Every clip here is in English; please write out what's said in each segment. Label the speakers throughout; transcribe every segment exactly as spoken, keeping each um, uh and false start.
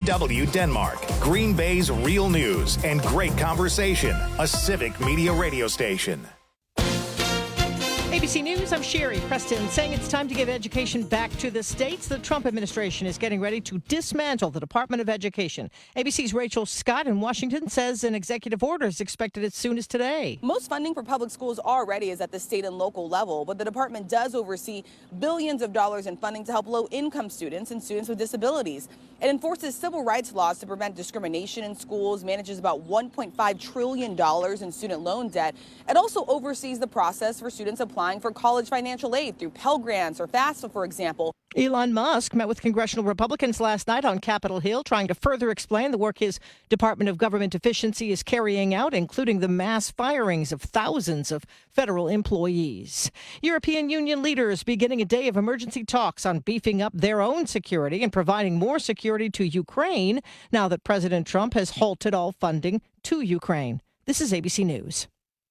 Speaker 1: W Denmark, Green Bay's real news and great conversation, a civic media radio station.
Speaker 2: A B C News, I'm Sherry Preston, saying it's time to give education back to the states. The Trump administration is getting ready to dismantle the Department of Education. A B C's Rachel Scott in Washington says an executive order is expected as soon as today.
Speaker 3: Most funding for public schools already is at the state and local level, but the department does oversee billions of dollars in funding to help low-income students and students with disabilities. It enforces civil rights laws to prevent discrimination in schools, manages about one point five trillion dollars in student loan debt. It also oversees the process for students applying for college financial aid through Pell Grants or FAFSA, for example.
Speaker 2: Elon Musk met with congressional Republicans last night on Capitol Hill, trying to further explain the work his Department of Government Efficiency is carrying out, including the mass firings of thousands of federal employees. European Union leaders beginning a day of emergency talks on beefing up their own security and providing more security to Ukraine now that President Trump has halted all funding to Ukraine. This is A B C News.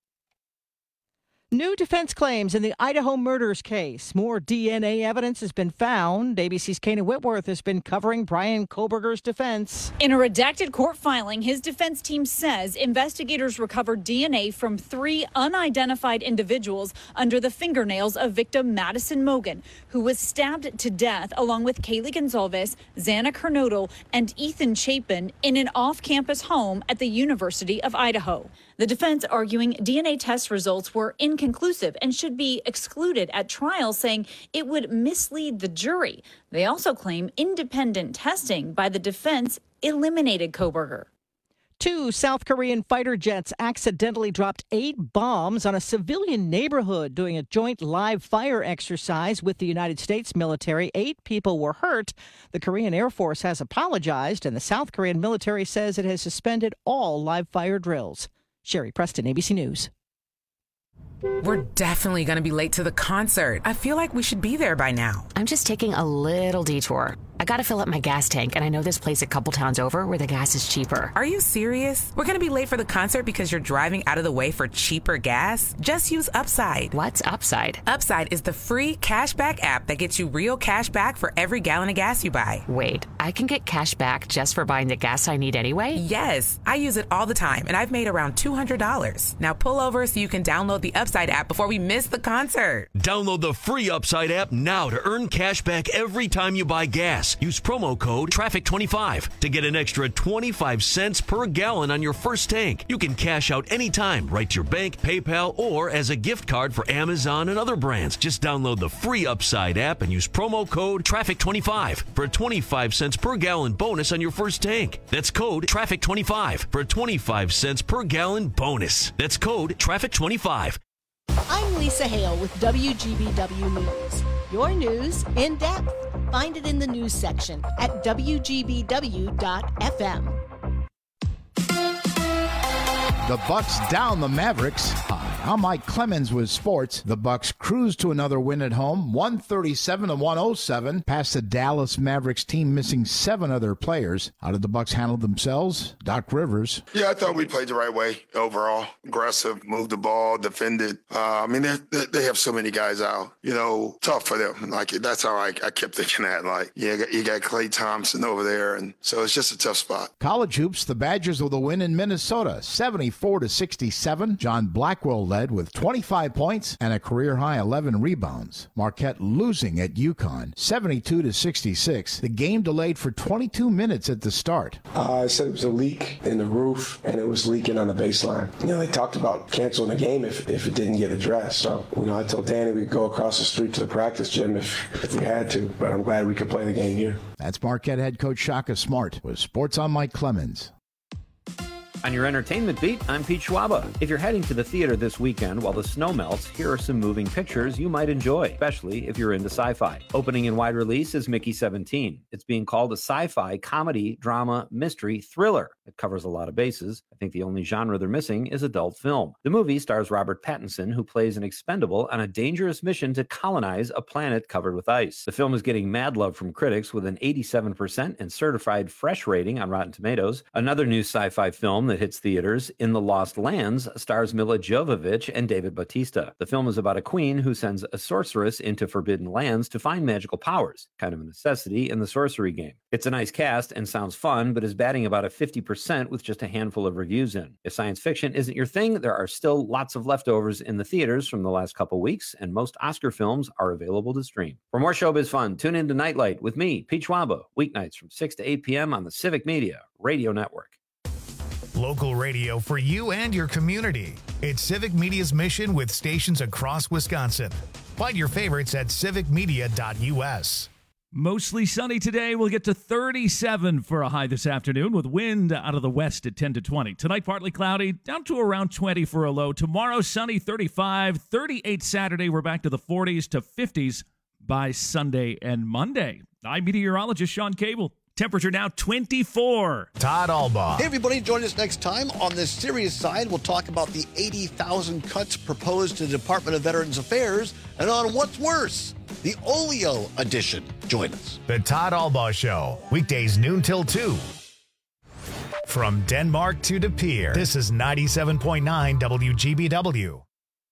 Speaker 2: New defense claims in the Idaho murders case. More D N A evidence has been found. A B C's Kana Whitworth has been covering Bryan Kohberger's defense.
Speaker 4: In a redacted court filing, his defense team says investigators recovered D N A from three unidentified individuals under the fingernails of victim Madison Mogen, who was stabbed to death along with Kaylee Gonzalez, Xana Kernodle, and Ethan Chapin in an off-campus home at the University of Idaho. The defense arguing D N A test results were inconclusive and should be excluded at trial, saying it would mislead the jury. They also claim independent testing by the defense eliminated Kohberger.
Speaker 2: Two South Korean fighter jets accidentally dropped eight bombs on a civilian neighborhood during a joint live fire exercise with the United States military. Eight people were hurt. The Korean Air Force has apologized, and the South Korean military says it has suspended all live fire drills. Sherry Preston, A B C News.
Speaker 5: We're definitely going to be late to the concert. I feel like we should be there by now.
Speaker 6: I'm just taking a little detour. I got to fill up my gas tank, and I know this place a couple towns over where the gas is cheaper.
Speaker 5: Are you serious? We're going to be late for the concert because you're driving out of the way for cheaper gas? Just use Upside.
Speaker 6: What's Upside?
Speaker 5: Upside is the free cashback app that gets you real cash back for every gallon of gas you buy.
Speaker 6: Wait, I can get cash back just for buying the gas I need anyway?
Speaker 5: Yes, I use it all the time, and I've made around two hundred dollars. Now pull over so you can download the Upside app before we miss the concert.
Speaker 7: Download the free Upside app now to earn cash back every time you buy gas. Use promo code traffic twenty-five to get an extra twenty-five cents per gallon on your first tank. You can cash out anytime, right to your bank, PayPal, or as a gift card for Amazon and other brands. Just download the free Upside app and use promo code traffic twenty-five for a twenty-five cents per gallon bonus on your first tank. That's code traffic twenty-five for a twenty-five cents per gallon bonus. That's code traffic twenty-five.
Speaker 8: I'm Lisa Hale with W G B W News. Your news in depth. Find it in the news section at W G B W dot F M.
Speaker 9: The Bucks down the Mavericks. Hi, I'm Mike Clemens with sports. The Bucks cruise to another win at home, one thirty-seven to one oh seven, past the Dallas Mavericks team missing seven other players. How did the Bucks handle themselves? Doc Rivers.
Speaker 10: Yeah, I thought we played the right way overall. Aggressive, moved the ball, defended. Uh, I mean, they they have so many guys out. You know, tough for them. Like that's how I, I kept thinking that. Like, yeah, you got Klay Thompson over there, and so it's just a tough spot.
Speaker 9: College hoops. The Badgers with a win in Minnesota, seventy-four to sixty-seven. John Blackwell led with twenty-five points and a career-high eleven rebounds. Marquette losing at UConn, seventy-two to sixty-six. The game delayed for twenty-two minutes at the start.
Speaker 11: Uh, I said it was a leak in the roof, and it was leaking on the baseline. You know, they talked about canceling the game if, if it didn't get addressed. So, you know, I told Danny we'd go across the street to the practice gym if, if we had to, but I'm glad we could play the game here.
Speaker 9: That's Marquette head coach Shaka Smart with Sports on Mike Clemens.
Speaker 12: On your entertainment beat, I'm Pete Schwaba. If you're heading to the theater this weekend while the snow melts, here are some moving pictures you might enjoy, especially if you're into sci-fi. Opening in wide release is Mickey seventeen. It's being called a sci-fi comedy, drama, mystery, thriller. It covers a lot of bases. I think the only genre they're missing is adult film. The movie stars Robert Pattinson, who plays an expendable on a dangerous mission to colonize a planet covered with ice. The film is getting mad love from critics with an eighty-seven percent and certified fresh rating on Rotten Tomatoes. Another new sci-fi film that hits theaters, In the Lost Lands, stars Mila Jovovich and David Bautista. The film is about a queen who sends a sorceress into forbidden lands to find magical powers, kind of a necessity in the sorcery game. It's a nice cast and sounds fun, but is batting about a fifty percent with just a handful of reviews in. If science fiction isn't your thing, there are still lots of leftovers in the theaters from the last couple weeks, and most Oscar films are available to stream. For more showbiz fun, tune in to Nightlight with me, Pete Schwaba, weeknights from six to eight p.m. on the Civic Media Radio Network.
Speaker 1: Local radio for you and your community. It's Civic Media's mission with stations across Wisconsin. Find your favorites at civic media dot u s.
Speaker 13: Mostly sunny today. We'll get to thirty-seven for a high this afternoon with wind out of the west at ten to twenty. Tonight, partly cloudy, down to around twenty for a low. Tomorrow, sunny, thirty-five, thirty-eight Saturday. We're back to the forties to fifties by Sunday and Monday. I'm meteorologist Sean Cable. Temperature now twenty-four.
Speaker 1: Todd Albaugh.
Speaker 14: Hey, everybody, join us next time. On the serious side, we'll talk about the eighty thousand cuts proposed to the Department of Veterans Affairs, and on what's worse, the Oleo edition. Join us.
Speaker 1: The Todd Albaugh Show, weekdays noon till two. From Denmark to De Pere, this is ninety-seven point nine W G B W.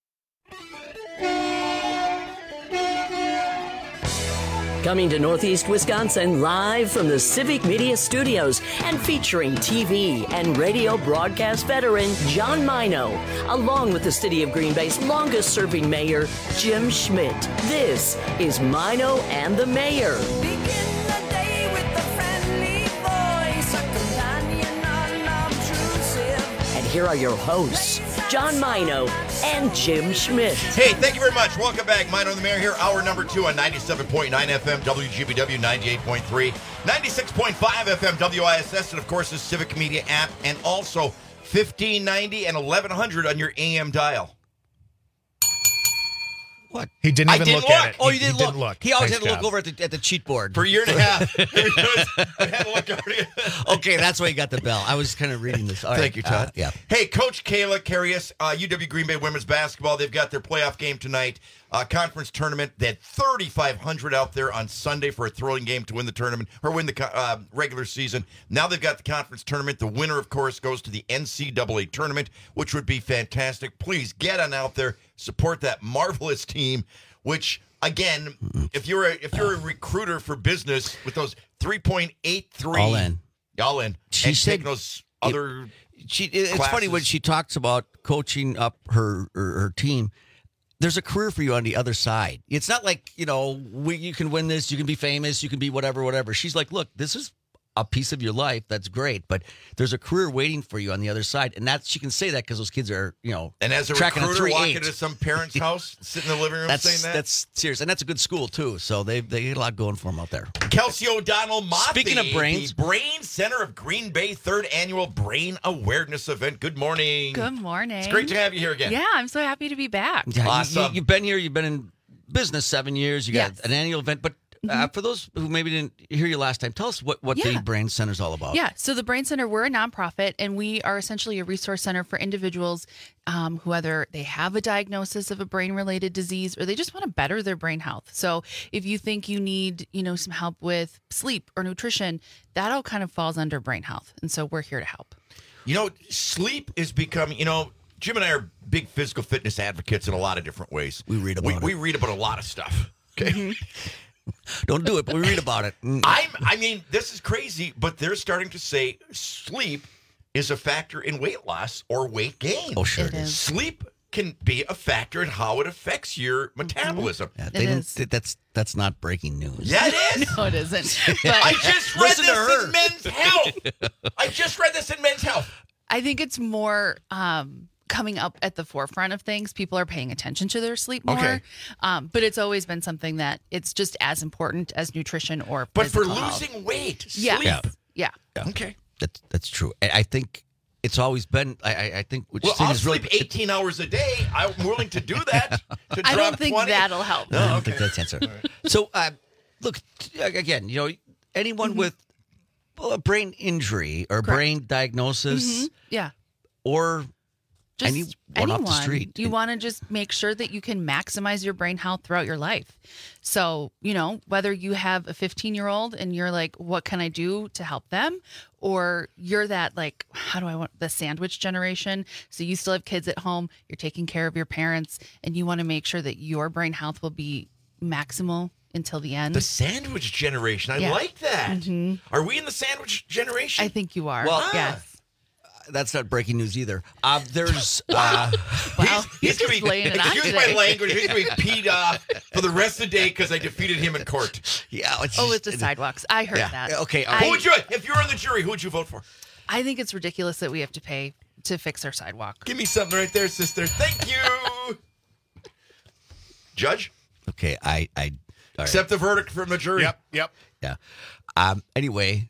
Speaker 15: Coming to Northeast Wisconsin live from the Civic Media Studios and featuring T V and radio broadcast veteran John Mino, along with the City of Green Bay's longest-serving mayor, Jim Schmidt. This is Mino and the Mayor. And here are your hosts, John Mino and Jim Schmidt.
Speaker 16: Hey, thank you very much. Welcome back. Mino and the Mayor here, hour number two on ninety-seven point nine F M, W G B W ninety-eight point three, ninety-six point five F M, W I S S, and of course the Civic Media app, and also fifteen ninety and eleven hundred on your A M dial.
Speaker 17: What?
Speaker 1: He didn't even
Speaker 17: didn't
Speaker 1: look,
Speaker 17: look
Speaker 1: at it.
Speaker 17: Oh,
Speaker 1: he,
Speaker 17: you didn't,
Speaker 1: he
Speaker 17: look.
Speaker 1: didn't look.
Speaker 17: He always
Speaker 1: Nice
Speaker 17: had to
Speaker 1: job.
Speaker 17: look over at the, at the cheat board.
Speaker 16: For a year and a half. I had to look over it.
Speaker 17: Okay, that's why you got the bell. I was kind of reading this. All
Speaker 16: Thank
Speaker 17: right.
Speaker 16: you, Todd.
Speaker 17: Uh, yeah.
Speaker 16: Hey, Coach Kayla Carius, uh, U W Green Bay women's basketball. They've got their playoff game tonight. Uh, conference tournament. They had thirty-five hundred out there on Sunday for a thrilling game to win the tournament or win the co- uh, regular season. Now they've got the conference tournament. The winner, of course, goes to the N C double A tournament, which would be fantastic. Please get on out there, support that marvelous team. Which again, if you're a if you're a recruiter for business with those three point eight three
Speaker 17: All in,
Speaker 16: all in,
Speaker 17: she
Speaker 16: and
Speaker 17: said
Speaker 16: taking those other.
Speaker 17: It, she, it's
Speaker 16: classes.
Speaker 17: funny when she talks about coaching up her, her her team. There's a career for you on the other side. It's not like, you know, we, you can win this, you can be famous, you can be whatever, whatever. She's like, look, this is a piece of your life. That's great, but there's a career waiting for you on the other side, and that's she can say that because those kids are, you know,
Speaker 16: And as a
Speaker 17: tracking a
Speaker 16: recruiter
Speaker 17: three
Speaker 16: walking
Speaker 17: eight.
Speaker 16: into some parent's house, sitting in the living room
Speaker 17: That's
Speaker 16: saying that.
Speaker 17: that's serious, and that's a good school too. So they they get a lot going for them out there.
Speaker 16: Kelsey O'Donnell Mothi,
Speaker 17: Speaking of brains.
Speaker 16: the Brain Center of Green Bay, third annual Brain Awareness Event. Good morning.
Speaker 18: Good morning.
Speaker 16: It's great to have you here again.
Speaker 18: Yeah, I'm so happy to be back.
Speaker 17: Yeah, you-
Speaker 16: Awesome.
Speaker 17: You, you've been here. You've been in business seven years. You got
Speaker 18: Yes.
Speaker 17: an annual event, but. Uh, for those who maybe didn't hear you last time, tell us what, what the
Speaker 18: Yeah.
Speaker 17: Brain Center is all about.
Speaker 18: Yeah, so the Brain Center, we're a nonprofit, and we are essentially a resource center for individuals um, who either they have a diagnosis of a brain-related disease or they just want to better their brain health. So if you think you need, you know, some help with sleep or nutrition, that all kind of falls under brain health, and so we're here to help.
Speaker 16: You know, sleep is becoming, you know, Jim and I are big physical fitness advocates in a lot of different ways.
Speaker 17: We read about
Speaker 16: we,
Speaker 17: it.
Speaker 16: We read about a lot of stuff. Okay.
Speaker 18: Mm-hmm.
Speaker 17: Don't do it, but we read about it. Mm.
Speaker 16: I'm, I mean, this is crazy, but they're starting to say sleep is a factor in weight loss or weight gain.
Speaker 17: Oh, sure
Speaker 18: It
Speaker 17: it is.
Speaker 18: is.
Speaker 16: Sleep can be a factor in how it affects your metabolism.
Speaker 17: Yeah,
Speaker 18: It
Speaker 17: they didn't,
Speaker 18: is.
Speaker 17: that's that's not breaking news.
Speaker 16: Yeah, it is.
Speaker 18: No, it isn't.
Speaker 16: I
Speaker 18: But
Speaker 16: just read
Speaker 17: Listen to
Speaker 16: this
Speaker 17: her.
Speaker 16: in Men's Health. I just read this in Men's Health.
Speaker 18: I think it's more um, coming up at the forefront of things. People are paying attention to their sleep more.
Speaker 16: Okay.
Speaker 18: Um, but it's always been something that it's just as important as nutrition or
Speaker 16: But for
Speaker 18: physical health.
Speaker 16: losing weight,
Speaker 18: Yeah.
Speaker 16: sleep.
Speaker 17: Yeah.
Speaker 18: Yeah.
Speaker 16: Okay.
Speaker 17: That's that's true. I, I think it's always been. I I, I think what
Speaker 16: Well,
Speaker 17: you're saying
Speaker 16: I'll
Speaker 17: is really.
Speaker 16: sleep eighteen hours a day. I'm willing to do that. To
Speaker 18: I
Speaker 16: drop
Speaker 18: don't think
Speaker 16: twenty.
Speaker 18: that'll help.
Speaker 17: No, I don't
Speaker 16: okay.
Speaker 17: think that's the answer. So, uh, look t- again. You know, anyone
Speaker 18: Mm-hmm.
Speaker 17: with well, a brain injury or
Speaker 18: Correct.
Speaker 17: brain diagnosis
Speaker 18: Mhm. Yeah.
Speaker 17: or
Speaker 18: Just
Speaker 17: Any one off the
Speaker 18: anyone.
Speaker 17: street.
Speaker 18: You want to just make sure that you can maximize your brain health throughout your life. So, you know, whether you have a fifteen year old and you're like, what can I do to help them? Or you're that, like, how do I want the sandwich generation? So you still have kids at home, you're taking care of your parents, and you want to make sure that your brain health will be maximal until the end.
Speaker 16: The sandwich generation. I
Speaker 18: Yeah.
Speaker 16: like that.
Speaker 18: Mm-hmm.
Speaker 16: Are we in the sandwich generation?
Speaker 18: I think you are.
Speaker 17: Well,
Speaker 18: yes.
Speaker 17: That's not breaking news either. Uh, there's. Uh,
Speaker 18: Wow.
Speaker 16: He's going to be,
Speaker 18: laying it on
Speaker 16: excuse my
Speaker 18: today.
Speaker 16: language, he's going to be peed off for the rest of the day because I defeated him in court.
Speaker 17: Yeah. It's
Speaker 18: Oh,
Speaker 17: just-
Speaker 18: it's the sidewalks. I heard
Speaker 17: Yeah.
Speaker 18: that.
Speaker 17: Okay, all
Speaker 18: I,
Speaker 17: right.
Speaker 16: Who would you, if you were on the jury, who would you vote for?
Speaker 18: I think it's ridiculous that we have to pay to fix our sidewalk.
Speaker 16: Give me something right there, sister. Thank you. Judge?
Speaker 17: Okay, I. I all right.
Speaker 16: Accept the verdict from the jury.
Speaker 9: Yep, yep.
Speaker 17: Yeah. Um, anyway,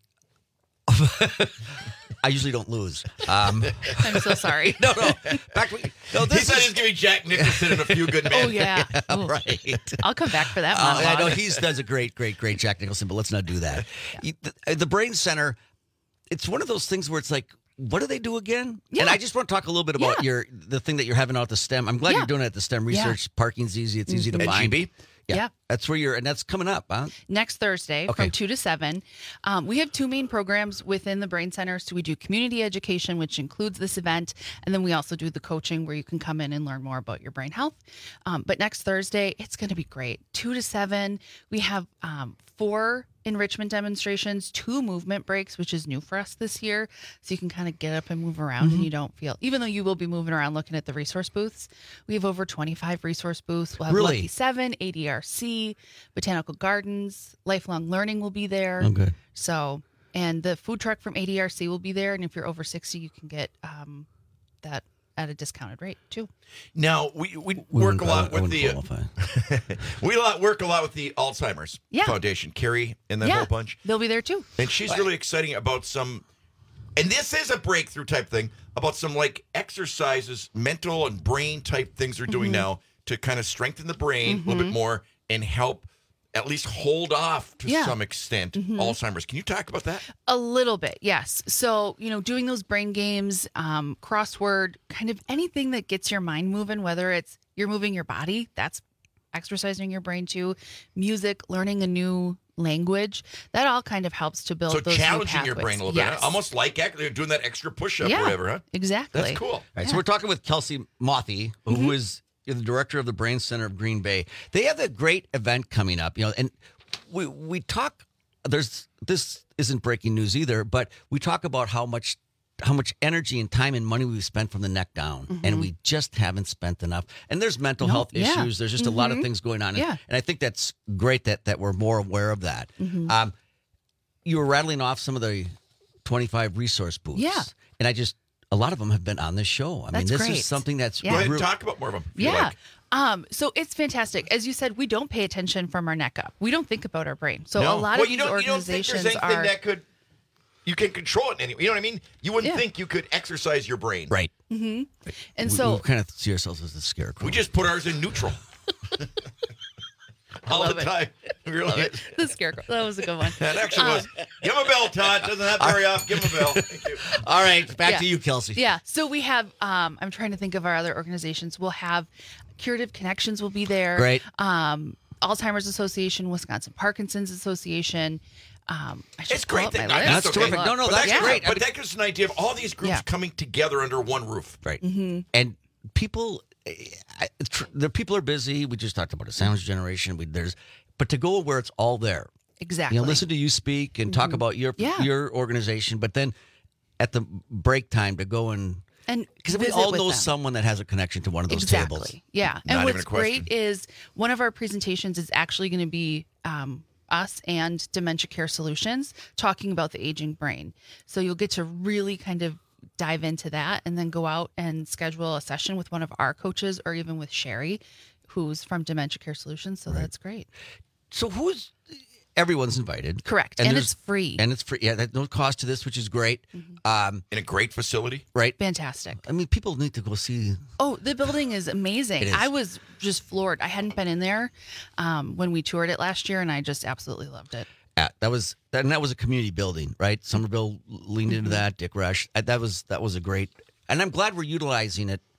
Speaker 17: I usually don't lose. Um,
Speaker 18: I'm so sorry.
Speaker 17: no, no. Back to, no,
Speaker 16: He
Speaker 17: this
Speaker 16: said
Speaker 17: is
Speaker 16: he's going to be Jack Nicholson in A Few Good Men.
Speaker 18: Oh, yeah. Ooh.
Speaker 17: right.
Speaker 18: I'll come back for that
Speaker 17: Uh, I
Speaker 18: monologue.
Speaker 17: know he does a great, great, great Jack Nicholson, but let's not do that. You- The, the Brain Center, it's one of those things where it's like, what do they do again?
Speaker 18: Yeah.
Speaker 17: And I just want to talk a little bit about
Speaker 18: Yeah.
Speaker 17: your the thing that you're having out at the STEM. I'm glad
Speaker 18: Yeah.
Speaker 17: you're doing it at the STEM
Speaker 18: Yeah.
Speaker 17: research. Parking's easy. It's easy to
Speaker 16: At
Speaker 17: find.
Speaker 16: G B?
Speaker 17: Yeah.
Speaker 18: Yeah.
Speaker 17: That's where you're, and that's coming up, huh?
Speaker 18: Next Thursday
Speaker 17: Okay.
Speaker 18: from two to seven. Um, we have two main programs within the Brain Center. So we do community education, which includes this event. And then we also do the coaching where you can come in and learn more about your brain health. Um, but next Thursday, it's going to be great. two to seven, we have um, four enrichment demonstrations, two movement breaks, which is new for us this year. So you can kind of get up and move around and you don't feel, even though you will be moving around looking at the resource booths, we have over twenty-five resource booths. We'll have
Speaker 17: Really?
Speaker 18: Lucky Seven, A D R C, Botanical Gardens, Lifelong Learning will be there.
Speaker 17: Oh, good.
Speaker 18: So, and the food truck from A D R C will be there. And if you're over sixty, you can get um, that at a discounted rate too.
Speaker 16: Now, we, we,
Speaker 17: We
Speaker 16: work
Speaker 17: wouldn't-
Speaker 16: a lot
Speaker 17: I
Speaker 16: with
Speaker 17: wouldn't
Speaker 16: the...
Speaker 17: qualify.
Speaker 16: we lot, work a lot with the Alzheimer's
Speaker 18: Yeah.
Speaker 16: Foundation. Carrie and that
Speaker 18: yeah,
Speaker 16: whole bunch.
Speaker 18: they'll be there too.
Speaker 16: And she's really exciting about some, and this is a breakthrough type thing, about some like exercises, mental and brain type things they're doing
Speaker 18: Mm-hmm.
Speaker 16: now to kind of strengthen the brain a little bit more and help at least hold off to
Speaker 18: Yeah.
Speaker 16: some extent Alzheimer's. Can you talk about that?
Speaker 18: A little bit, yes. So, you know, doing those brain games, um, crossword, kind of anything that gets your mind moving, whether it's you're moving your body, that's exercising your brain too, music, learning a new language, that all kind of helps to build
Speaker 16: So
Speaker 18: those new
Speaker 16: challenging your
Speaker 18: pathways.
Speaker 16: brain a little
Speaker 18: Yes.
Speaker 16: bit, huh? Almost like ac- doing that extra push-up
Speaker 18: Yeah,
Speaker 16: or whatever, huh?
Speaker 18: exactly.
Speaker 16: That's cool.
Speaker 17: All right,
Speaker 18: Yeah.
Speaker 17: so we're talking with Kelsey Mothy, who
Speaker 18: Mm-hmm.
Speaker 17: is the director of the Brain Center of Green Bay. They have a great event coming up, you know, and we we talk. There's this isn't breaking news either, but we talk about how much how much energy and time and money we've spent from the neck down, and we just haven't spent enough. And there's mental
Speaker 18: No,
Speaker 17: health
Speaker 18: yeah.
Speaker 17: issues. There's just a lot of
Speaker 18: Mhm.
Speaker 17: things going on, and,
Speaker 18: Yeah.
Speaker 17: and I think that's great that that we're more aware of that.
Speaker 18: Mhm.
Speaker 17: Um, you were rattling off some of the twenty-five resource booths,
Speaker 18: Yeah.
Speaker 17: and I just. A lot of them have been on this show. I mean,
Speaker 18: That's
Speaker 17: this
Speaker 18: great.
Speaker 17: is something that's
Speaker 18: Yeah.
Speaker 16: Go ahead and
Speaker 17: real-
Speaker 16: talk about more of them. if you
Speaker 18: Yeah.
Speaker 16: like.
Speaker 18: Um, so it's fantastic. As you said, we don't pay attention from our neck up. We don't think about our brain. So
Speaker 16: No.
Speaker 18: a lot
Speaker 16: well,
Speaker 18: of
Speaker 16: you
Speaker 18: these
Speaker 16: don't, you don't think
Speaker 18: organizations
Speaker 16: there's anything
Speaker 18: are
Speaker 16: that could you can control it in any way. You know what I mean? You wouldn't
Speaker 18: Yeah.
Speaker 16: think you could exercise your brain.
Speaker 17: right.
Speaker 18: hmm and
Speaker 17: we,
Speaker 18: so
Speaker 17: we kind of see ourselves as the scarecrow.
Speaker 16: We just put ours in neutral. All
Speaker 18: love
Speaker 16: the
Speaker 18: it.
Speaker 16: time. Really.
Speaker 18: the scarecrow. That was a good one.
Speaker 16: That actually
Speaker 18: Um,
Speaker 16: was. Give him a bell, Todd. Doesn't happen very often. Give him a bell. Thank you.
Speaker 17: All right, back
Speaker 18: Yeah.
Speaker 17: to you, Kelsey.
Speaker 18: Yeah. So we have, um, I'm trying to think of our other organizations. We'll have Curative Connections will be there.
Speaker 17: Great.
Speaker 18: Um, Alzheimer's Association, Wisconsin Parkinson's Association. Um, I should
Speaker 16: It's
Speaker 18: pull
Speaker 16: great
Speaker 18: up
Speaker 16: that
Speaker 18: my
Speaker 16: that's
Speaker 18: list.
Speaker 17: terrific. No, no,
Speaker 16: But
Speaker 17: that's
Speaker 18: Yeah.
Speaker 17: great. I
Speaker 16: But
Speaker 17: mean-
Speaker 16: that gives us an idea of all these groups
Speaker 18: Yeah.
Speaker 16: coming together under one roof.
Speaker 17: Right.
Speaker 18: Mm-hmm.
Speaker 17: And people, eh, I- tr- the people are busy. We just talked about a sandwich generation. We, there's, but to go where it's all there.
Speaker 18: Exactly.
Speaker 17: You know, listen to you speak and talk about your
Speaker 18: Yeah.
Speaker 17: your organization, but then at the break time to go and
Speaker 18: And
Speaker 17: because we
Speaker 18: visit
Speaker 17: all
Speaker 18: with
Speaker 17: know
Speaker 18: them.
Speaker 17: someone that has a connection to one of those
Speaker 18: Exactly.
Speaker 17: tables.
Speaker 18: Yeah. And
Speaker 16: Not even
Speaker 18: what's
Speaker 16: a question.
Speaker 18: great is one of our presentations is actually going to be um, us and Dementia Care Solutions talking about the aging brain. So you'll get to really kind of dive into that and then go out and schedule a session with one of our coaches or even with Sherry, who's from Dementia Care Solutions. So that's great.
Speaker 17: So who's everyone's invited?
Speaker 18: Correct. And
Speaker 17: there's-
Speaker 18: it's free.
Speaker 17: And it's free. Yeah, there's no cost to this, which is great. Um,
Speaker 16: In a great facility.
Speaker 17: right.
Speaker 18: Fantastic.
Speaker 17: I mean, people need to go see.
Speaker 18: Oh, the building is amazing.
Speaker 17: It is.
Speaker 18: I was just floored. I hadn't been in there um, when we toured it last year, and I just absolutely loved it.
Speaker 17: Yeah, that was that, and that was a community building, right? Somerville leaned into that. Dick Rush. Uh, That was that was a great, and I'm glad we're utilizing it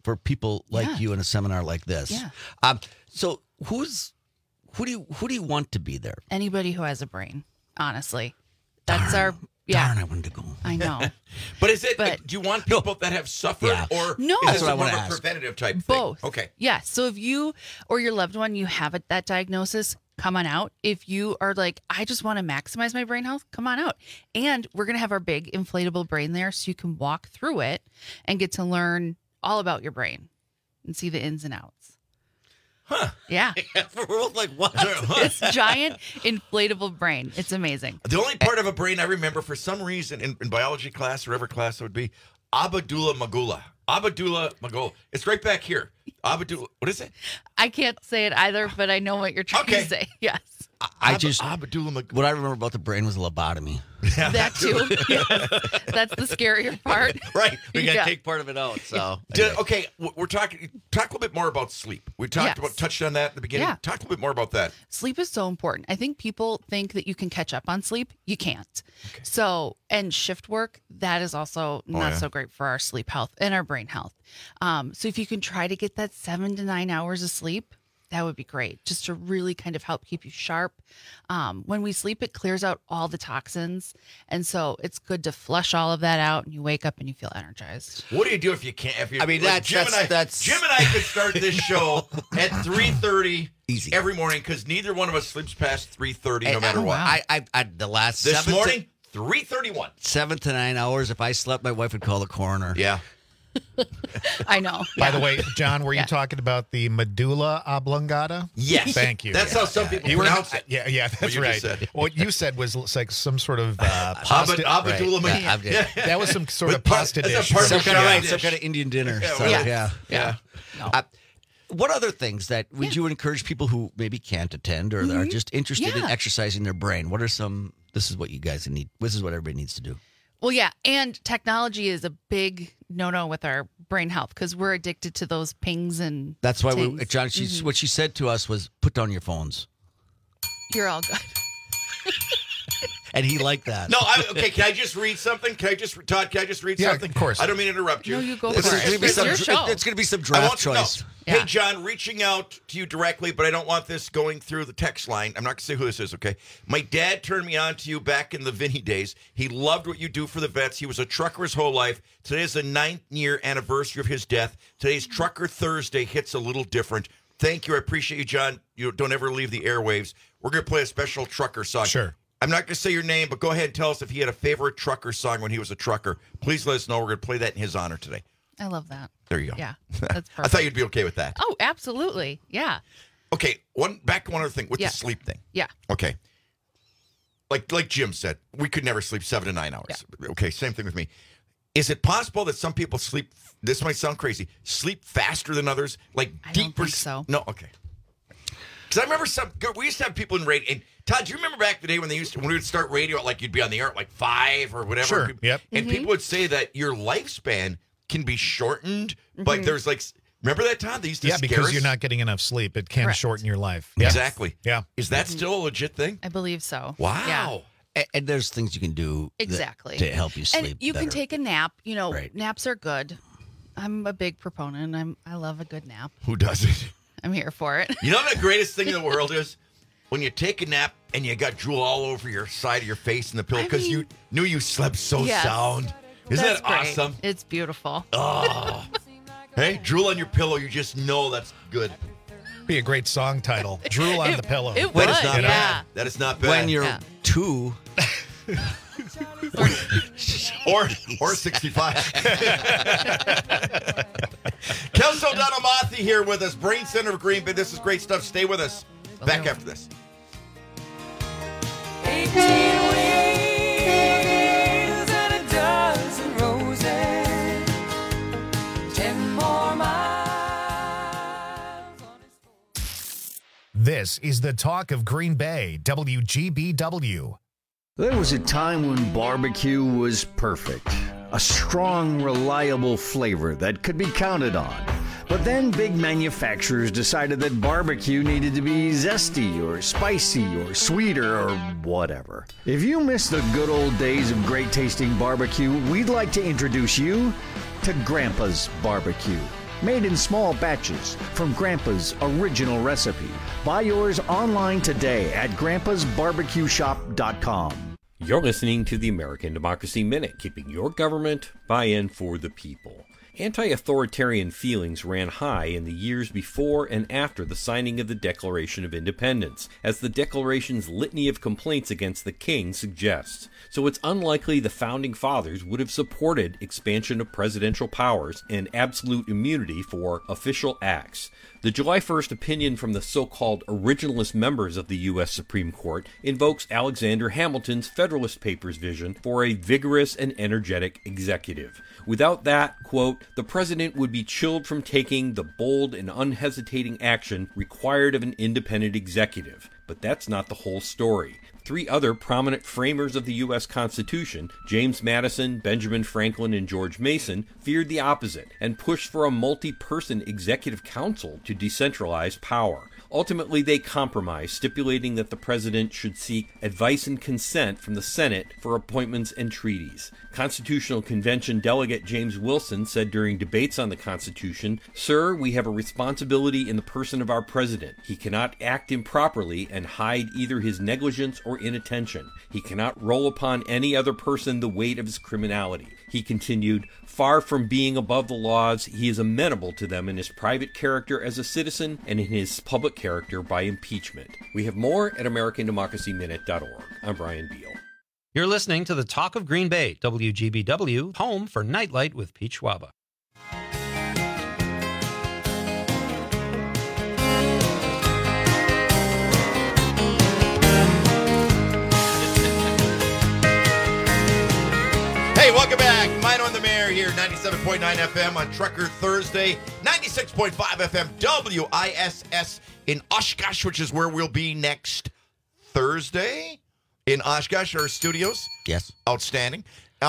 Speaker 17: for people like
Speaker 18: Yeah.
Speaker 17: you in a seminar like this.
Speaker 18: Yeah.
Speaker 17: Um, so who's who do you who do you want to be there?
Speaker 18: Anybody who has a brain, honestly. That's our yeah.
Speaker 17: Darn, I wanted to go.
Speaker 18: I know.
Speaker 16: But is it?
Speaker 18: But-
Speaker 16: do you want people that have suffered,
Speaker 17: Yeah.
Speaker 16: or
Speaker 18: No.
Speaker 16: is
Speaker 18: That's
Speaker 16: this
Speaker 17: what I
Speaker 16: more
Speaker 17: wanna
Speaker 16: of a
Speaker 17: ask.
Speaker 16: preventative type thing?
Speaker 18: Both.
Speaker 16: Okay.
Speaker 18: Yeah. So if you or your loved one, you have it, that diagnosis, come on out. If you are like, I just want to maximize my brain health, come on out. And we're going to have our big inflatable brain there so you can walk through it and get to learn all about your brain and see the ins and outs.
Speaker 16: Huh.
Speaker 18: Yeah.
Speaker 17: We're both like, what?
Speaker 18: It's giant inflatable brain. It's amazing.
Speaker 16: The only part of a brain I remember for some reason in, in biology class or whatever class it would be, Abdullah Magula. Abdullah Magula. It's right back here. Abdullah, what is it?
Speaker 18: I can't say it either, but I know what you're trying
Speaker 16: Okay.
Speaker 18: to say. Yes.
Speaker 17: I
Speaker 16: Ab-
Speaker 17: just
Speaker 16: Abdullah Magula.
Speaker 17: what I remember about the brain was a lobotomy.
Speaker 18: That too. Yes. That's the scarier part.
Speaker 16: Right.
Speaker 17: We got to
Speaker 18: Yeah.
Speaker 17: take part of it out. So
Speaker 16: Did- okay, w- we're talking. Talk a little bit more about sleep. We talked
Speaker 18: Yes.
Speaker 16: about touched on that at the beginning.
Speaker 18: Yeah.
Speaker 16: Talk a little bit more about that.
Speaker 18: Sleep is so important. I think people think that you can catch up on sleep. You can't. So, and shift work, that is also not
Speaker 16: yeah.
Speaker 18: so great for our sleep health and our brain health. Um, so, if you can try to get that seven to nine hours of sleep, that would be great, just to really kind of help keep you sharp. Um, when we sleep, it clears out all the toxins. And so it's good to flush all of that out, and you wake up and you feel energized.
Speaker 16: What do you do if you can't? If you,
Speaker 17: I mean,
Speaker 16: like,
Speaker 17: that's-
Speaker 16: Jim
Speaker 17: that's-
Speaker 16: and I.
Speaker 17: that's-
Speaker 16: Jim and I could start this show at three thirty
Speaker 17: Easy.
Speaker 16: every morning because neither one of us sleeps past three thirty, no
Speaker 17: And-
Speaker 16: matter
Speaker 17: and
Speaker 16: what.
Speaker 17: I, I, I, the last
Speaker 16: this
Speaker 17: seven
Speaker 16: morning,
Speaker 17: to,
Speaker 16: three thirty-one.
Speaker 17: seven to nine hours. If I slept, my wife would call the coroner.
Speaker 16: Yeah.
Speaker 18: I know.
Speaker 1: By
Speaker 18: Yeah.
Speaker 1: the way, John, were you
Speaker 18: Yeah.
Speaker 1: talking about the medulla oblongata?
Speaker 16: Yes.
Speaker 1: Thank you.
Speaker 16: That's
Speaker 1: Yeah.
Speaker 16: how some people
Speaker 1: You were-
Speaker 16: pronounce it.
Speaker 1: Yeah, yeah, that's
Speaker 16: you
Speaker 1: right.
Speaker 16: just said.
Speaker 1: What you said was like some sort of uh,
Speaker 16: Abd-
Speaker 1: pasta.
Speaker 16: Abdullah
Speaker 17: Right.
Speaker 16: Mag-
Speaker 17: Yeah,
Speaker 16: yeah.
Speaker 1: That was some sort
Speaker 16: With
Speaker 1: of
Speaker 16: pa-
Speaker 1: pasta
Speaker 16: that's a
Speaker 1: dish.
Speaker 16: part of
Speaker 17: Some
Speaker 16: the
Speaker 17: kind of,
Speaker 16: Yeah.
Speaker 17: right, some kind of Indian dinner.
Speaker 16: Yeah,
Speaker 17: so,
Speaker 16: well,
Speaker 17: yeah.
Speaker 18: Yes.
Speaker 16: Yeah.
Speaker 17: Uh, what other things that would you encourage people who maybe can't attend or are just interested in
Speaker 18: Yeah.
Speaker 17: exercising their brain? What are some? This is what you guys need. This is what everybody needs to do.
Speaker 18: Well, yeah, and technology is a big no-no with our brain health because we're addicted to those pings and.
Speaker 17: That's why we,
Speaker 18: tings.
Speaker 17: John. She's, What she said to us was, "Put down your phones,"
Speaker 18: You're all good.
Speaker 17: and he liked that.
Speaker 16: No, I, okay. Can I just read something? Can I just, Todd? Can I just read
Speaker 1: Yeah,
Speaker 16: something?
Speaker 1: of course.
Speaker 16: I don't mean to interrupt you.
Speaker 18: No, you go
Speaker 16: This
Speaker 18: for
Speaker 16: is
Speaker 18: it.
Speaker 16: just
Speaker 17: It's gonna be
Speaker 18: It's
Speaker 17: some.
Speaker 18: your show.
Speaker 17: It's going to be some
Speaker 16: I
Speaker 17: draft
Speaker 16: want, no.
Speaker 17: choice.
Speaker 18: Yeah.
Speaker 16: Hey, John, reaching out to you directly, but I don't want this going through the text line. I'm not going to say who this is, okay? My dad turned me on to you back in the Vinny days. He loved what you do for the vets. He was a trucker his whole life. Today is the ninth year anniversary of his death. Today's Trucker Thursday hits a little different. Thank you. I appreciate you, John. You don't ever leave the airwaves. We're going to play a special trucker song.
Speaker 1: Sure.
Speaker 16: I'm not going to say your name, but go ahead and tell us if he had a favorite trucker song when he was a trucker. Please let us know. We're going to play that in his honor today.
Speaker 18: I love that.
Speaker 16: There you go.
Speaker 18: Yeah, that's perfect.
Speaker 16: I thought you'd be okay with that.
Speaker 18: Oh, absolutely. Yeah.
Speaker 16: Okay, one back to one other thing with
Speaker 18: Yeah.
Speaker 16: the sleep thing.
Speaker 18: Yeah.
Speaker 16: Okay. Like like Jim said, we could never sleep seven to nine hours. Okay, same thing with me. Is it possible that some people sleep? This might sound crazy. Sleep faster than others, like
Speaker 18: I don't
Speaker 16: deeper.
Speaker 18: think so.
Speaker 16: No, okay. Because I remember some. We used to have people in radio. And Todd, do you remember back the day when they used to when we would start radio? Like you'd be on the air at like five or whatever.
Speaker 1: Sure, yep.
Speaker 16: And
Speaker 18: Mm-hmm.
Speaker 16: people would say that your lifespan can be shortened,
Speaker 18: Mm-hmm.
Speaker 16: but there's like. Remember that, Todd? They used to
Speaker 1: Yeah,
Speaker 16: scare
Speaker 1: because
Speaker 16: us?
Speaker 1: you're not getting enough sleep. It can
Speaker 18: Correct.
Speaker 1: shorten your life. Yeah.
Speaker 16: Exactly.
Speaker 1: Yeah.
Speaker 16: Is that still a legit thing?
Speaker 18: I believe so.
Speaker 16: Wow.
Speaker 18: Yeah.
Speaker 17: And, and there's things you can do that-
Speaker 18: Exactly.
Speaker 17: to help you sleep.
Speaker 18: And you can
Speaker 17: better.
Speaker 18: take a nap. You know,
Speaker 17: Right.
Speaker 18: naps are good. I'm a big proponent. I'm I love a good nap.
Speaker 16: Who doesn't?
Speaker 18: I'm here for it.
Speaker 16: You know what the greatest thing in the world is? When you take a nap and you got drool all over your side of your face and the pillow
Speaker 18: I
Speaker 16: because you
Speaker 18: mean-
Speaker 16: knew you slept so
Speaker 18: Yes.
Speaker 16: sound. Isn't
Speaker 18: That's
Speaker 16: that
Speaker 18: great.
Speaker 16: awesome?
Speaker 18: It's beautiful.
Speaker 16: Oh. Hey, drool on your pillow. You just know that's good.
Speaker 1: Be a great song title. Drool on
Speaker 18: It-
Speaker 1: the pillow.
Speaker 18: it
Speaker 16: That is
Speaker 18: would,
Speaker 16: not
Speaker 18: yeah.
Speaker 16: bad. That is not bad.
Speaker 17: when you're
Speaker 18: Yeah.
Speaker 17: two.
Speaker 16: or or sixty-five. Kelso Donamathi here with us, Brain Center of Green Bay. This is great stuff. Stay with us. Back after this.
Speaker 1: This is the talk of Green Bay, W G B W.
Speaker 19: There was a time when barbecue was perfect. A strong, reliable flavor that could be counted on. But then big manufacturers decided that barbecue needed to be zesty or spicy or sweeter or whatever. If you miss the good old days of great tasting barbecue, we'd like to introduce you to Grandpa's Barbecue. made in small batches from Grandpa's original recipe. Buy yours online today at grandpas barbecue shop dot com.
Speaker 20: You're listening to the American Democracy Minute, keeping your government buy-in for the people. Anti-authoritarian feelings ran high in the years before and after the signing of the Declaration of Independence, as the Declaration's litany of complaints against the king suggests. So it's unlikely the Founding Fathers would have supported expansion of presidential powers and absolute immunity for official acts. The July first opinion from the so-called originalist members of the U S Supreme Court invokes Alexander Hamilton's Federalist Papers vision for a vigorous and energetic executive. Without that, quote, the president would be chilled from taking the bold and unhesitating action required of an independent executive. But that's not the whole story. Three other prominent framers of the U S Constitution, James Madison, Benjamin Franklin, and George Mason, feared the opposite and pushed for a multi-person executive council to decentralize power. Ultimately, they compromised, stipulating that the president should seek advice and consent from the Senate for appointments and treaties. Constitutional Convention delegate James Wilson said during debates on the Constitution, "Sir, we have a responsibility in the person of our president. He cannot act improperly and hide either his negligence or inattention. He cannot roll upon any other person the weight of his criminality." He continued, "Far from being above the laws, he is amenable to them in his private character as a citizen and in his public character by impeachment." We have more at american democracy minute dot org. I'm Brian Beal.
Speaker 21: You're listening to the Talk of Green Bay, W G B W, home for Nightlight with Pete Schwaba.
Speaker 16: Hey, welcome back. Mine on the Mayor here, ninety-seven point nine F M on Trucker Thursday, ninety-six point five F M W I S S in Oshkosh, which is where we'll be next Thursday in Oshkosh, our studios.
Speaker 17: Yes.
Speaker 16: Outstanding.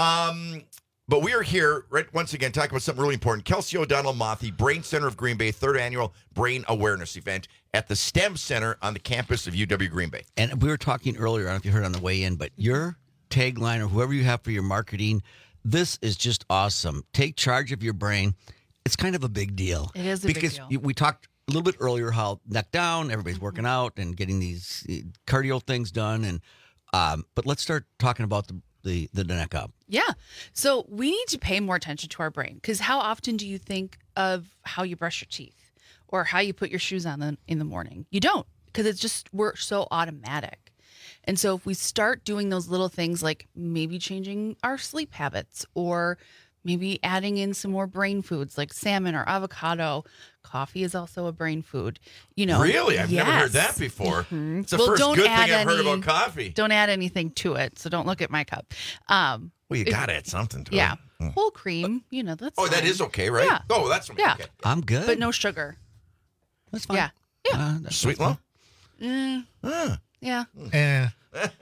Speaker 16: Um, but we are here, right, once again, talking about something really important. Kelsey O'Donnell Mothie, Brain Center of Green Bay, third annual Brain Awareness event at the STEM Center on the campus of U W Green Bay.
Speaker 17: And we were talking earlier, I don't know if you heard on the way in, but your tagline or whoever you have for your marketing, this is just awesome. Take charge of your brain. It's kind of a big deal.
Speaker 18: It is a
Speaker 17: because
Speaker 18: big deal.
Speaker 17: Because we talked a little bit earlier how neck down, everybody's working out and getting these cardio things done. And um, but let's start talking about the, the, the neck up.
Speaker 18: Yeah. So we need to pay more attention to our brain, because how often do you think of how you brush your teeth or how you put your shoes on in, in the morning? You don't, because it's just, we're so automatic. And so if we start doing those little things like maybe changing our sleep habits or maybe adding in some more brain foods like salmon or avocado. Coffee is also a brain food. You know,
Speaker 16: really? I've
Speaker 18: yes.
Speaker 16: never heard that before.
Speaker 18: Mm-hmm.
Speaker 16: It's the
Speaker 18: well,
Speaker 16: first
Speaker 18: don't
Speaker 16: good
Speaker 18: add
Speaker 16: thing I've
Speaker 18: any,
Speaker 16: heard about coffee.
Speaker 18: Don't add anything to it. So don't look at my cup. Um,
Speaker 16: Well, you
Speaker 18: if-
Speaker 16: got to add something to
Speaker 18: Yeah.
Speaker 16: it. Mm.
Speaker 18: Whole cream, you know, that's
Speaker 16: Oh, that
Speaker 18: fine.
Speaker 16: is okay, right?
Speaker 18: Yeah.
Speaker 16: Oh, that's okay.
Speaker 18: Yeah.
Speaker 17: I'm good.
Speaker 18: But no sugar.
Speaker 17: That's fine.
Speaker 18: Yeah. Yeah.
Speaker 17: Uh, that's
Speaker 16: Sweet
Speaker 17: fine.
Speaker 16: low?
Speaker 18: Mm, yeah.
Speaker 1: Yeah.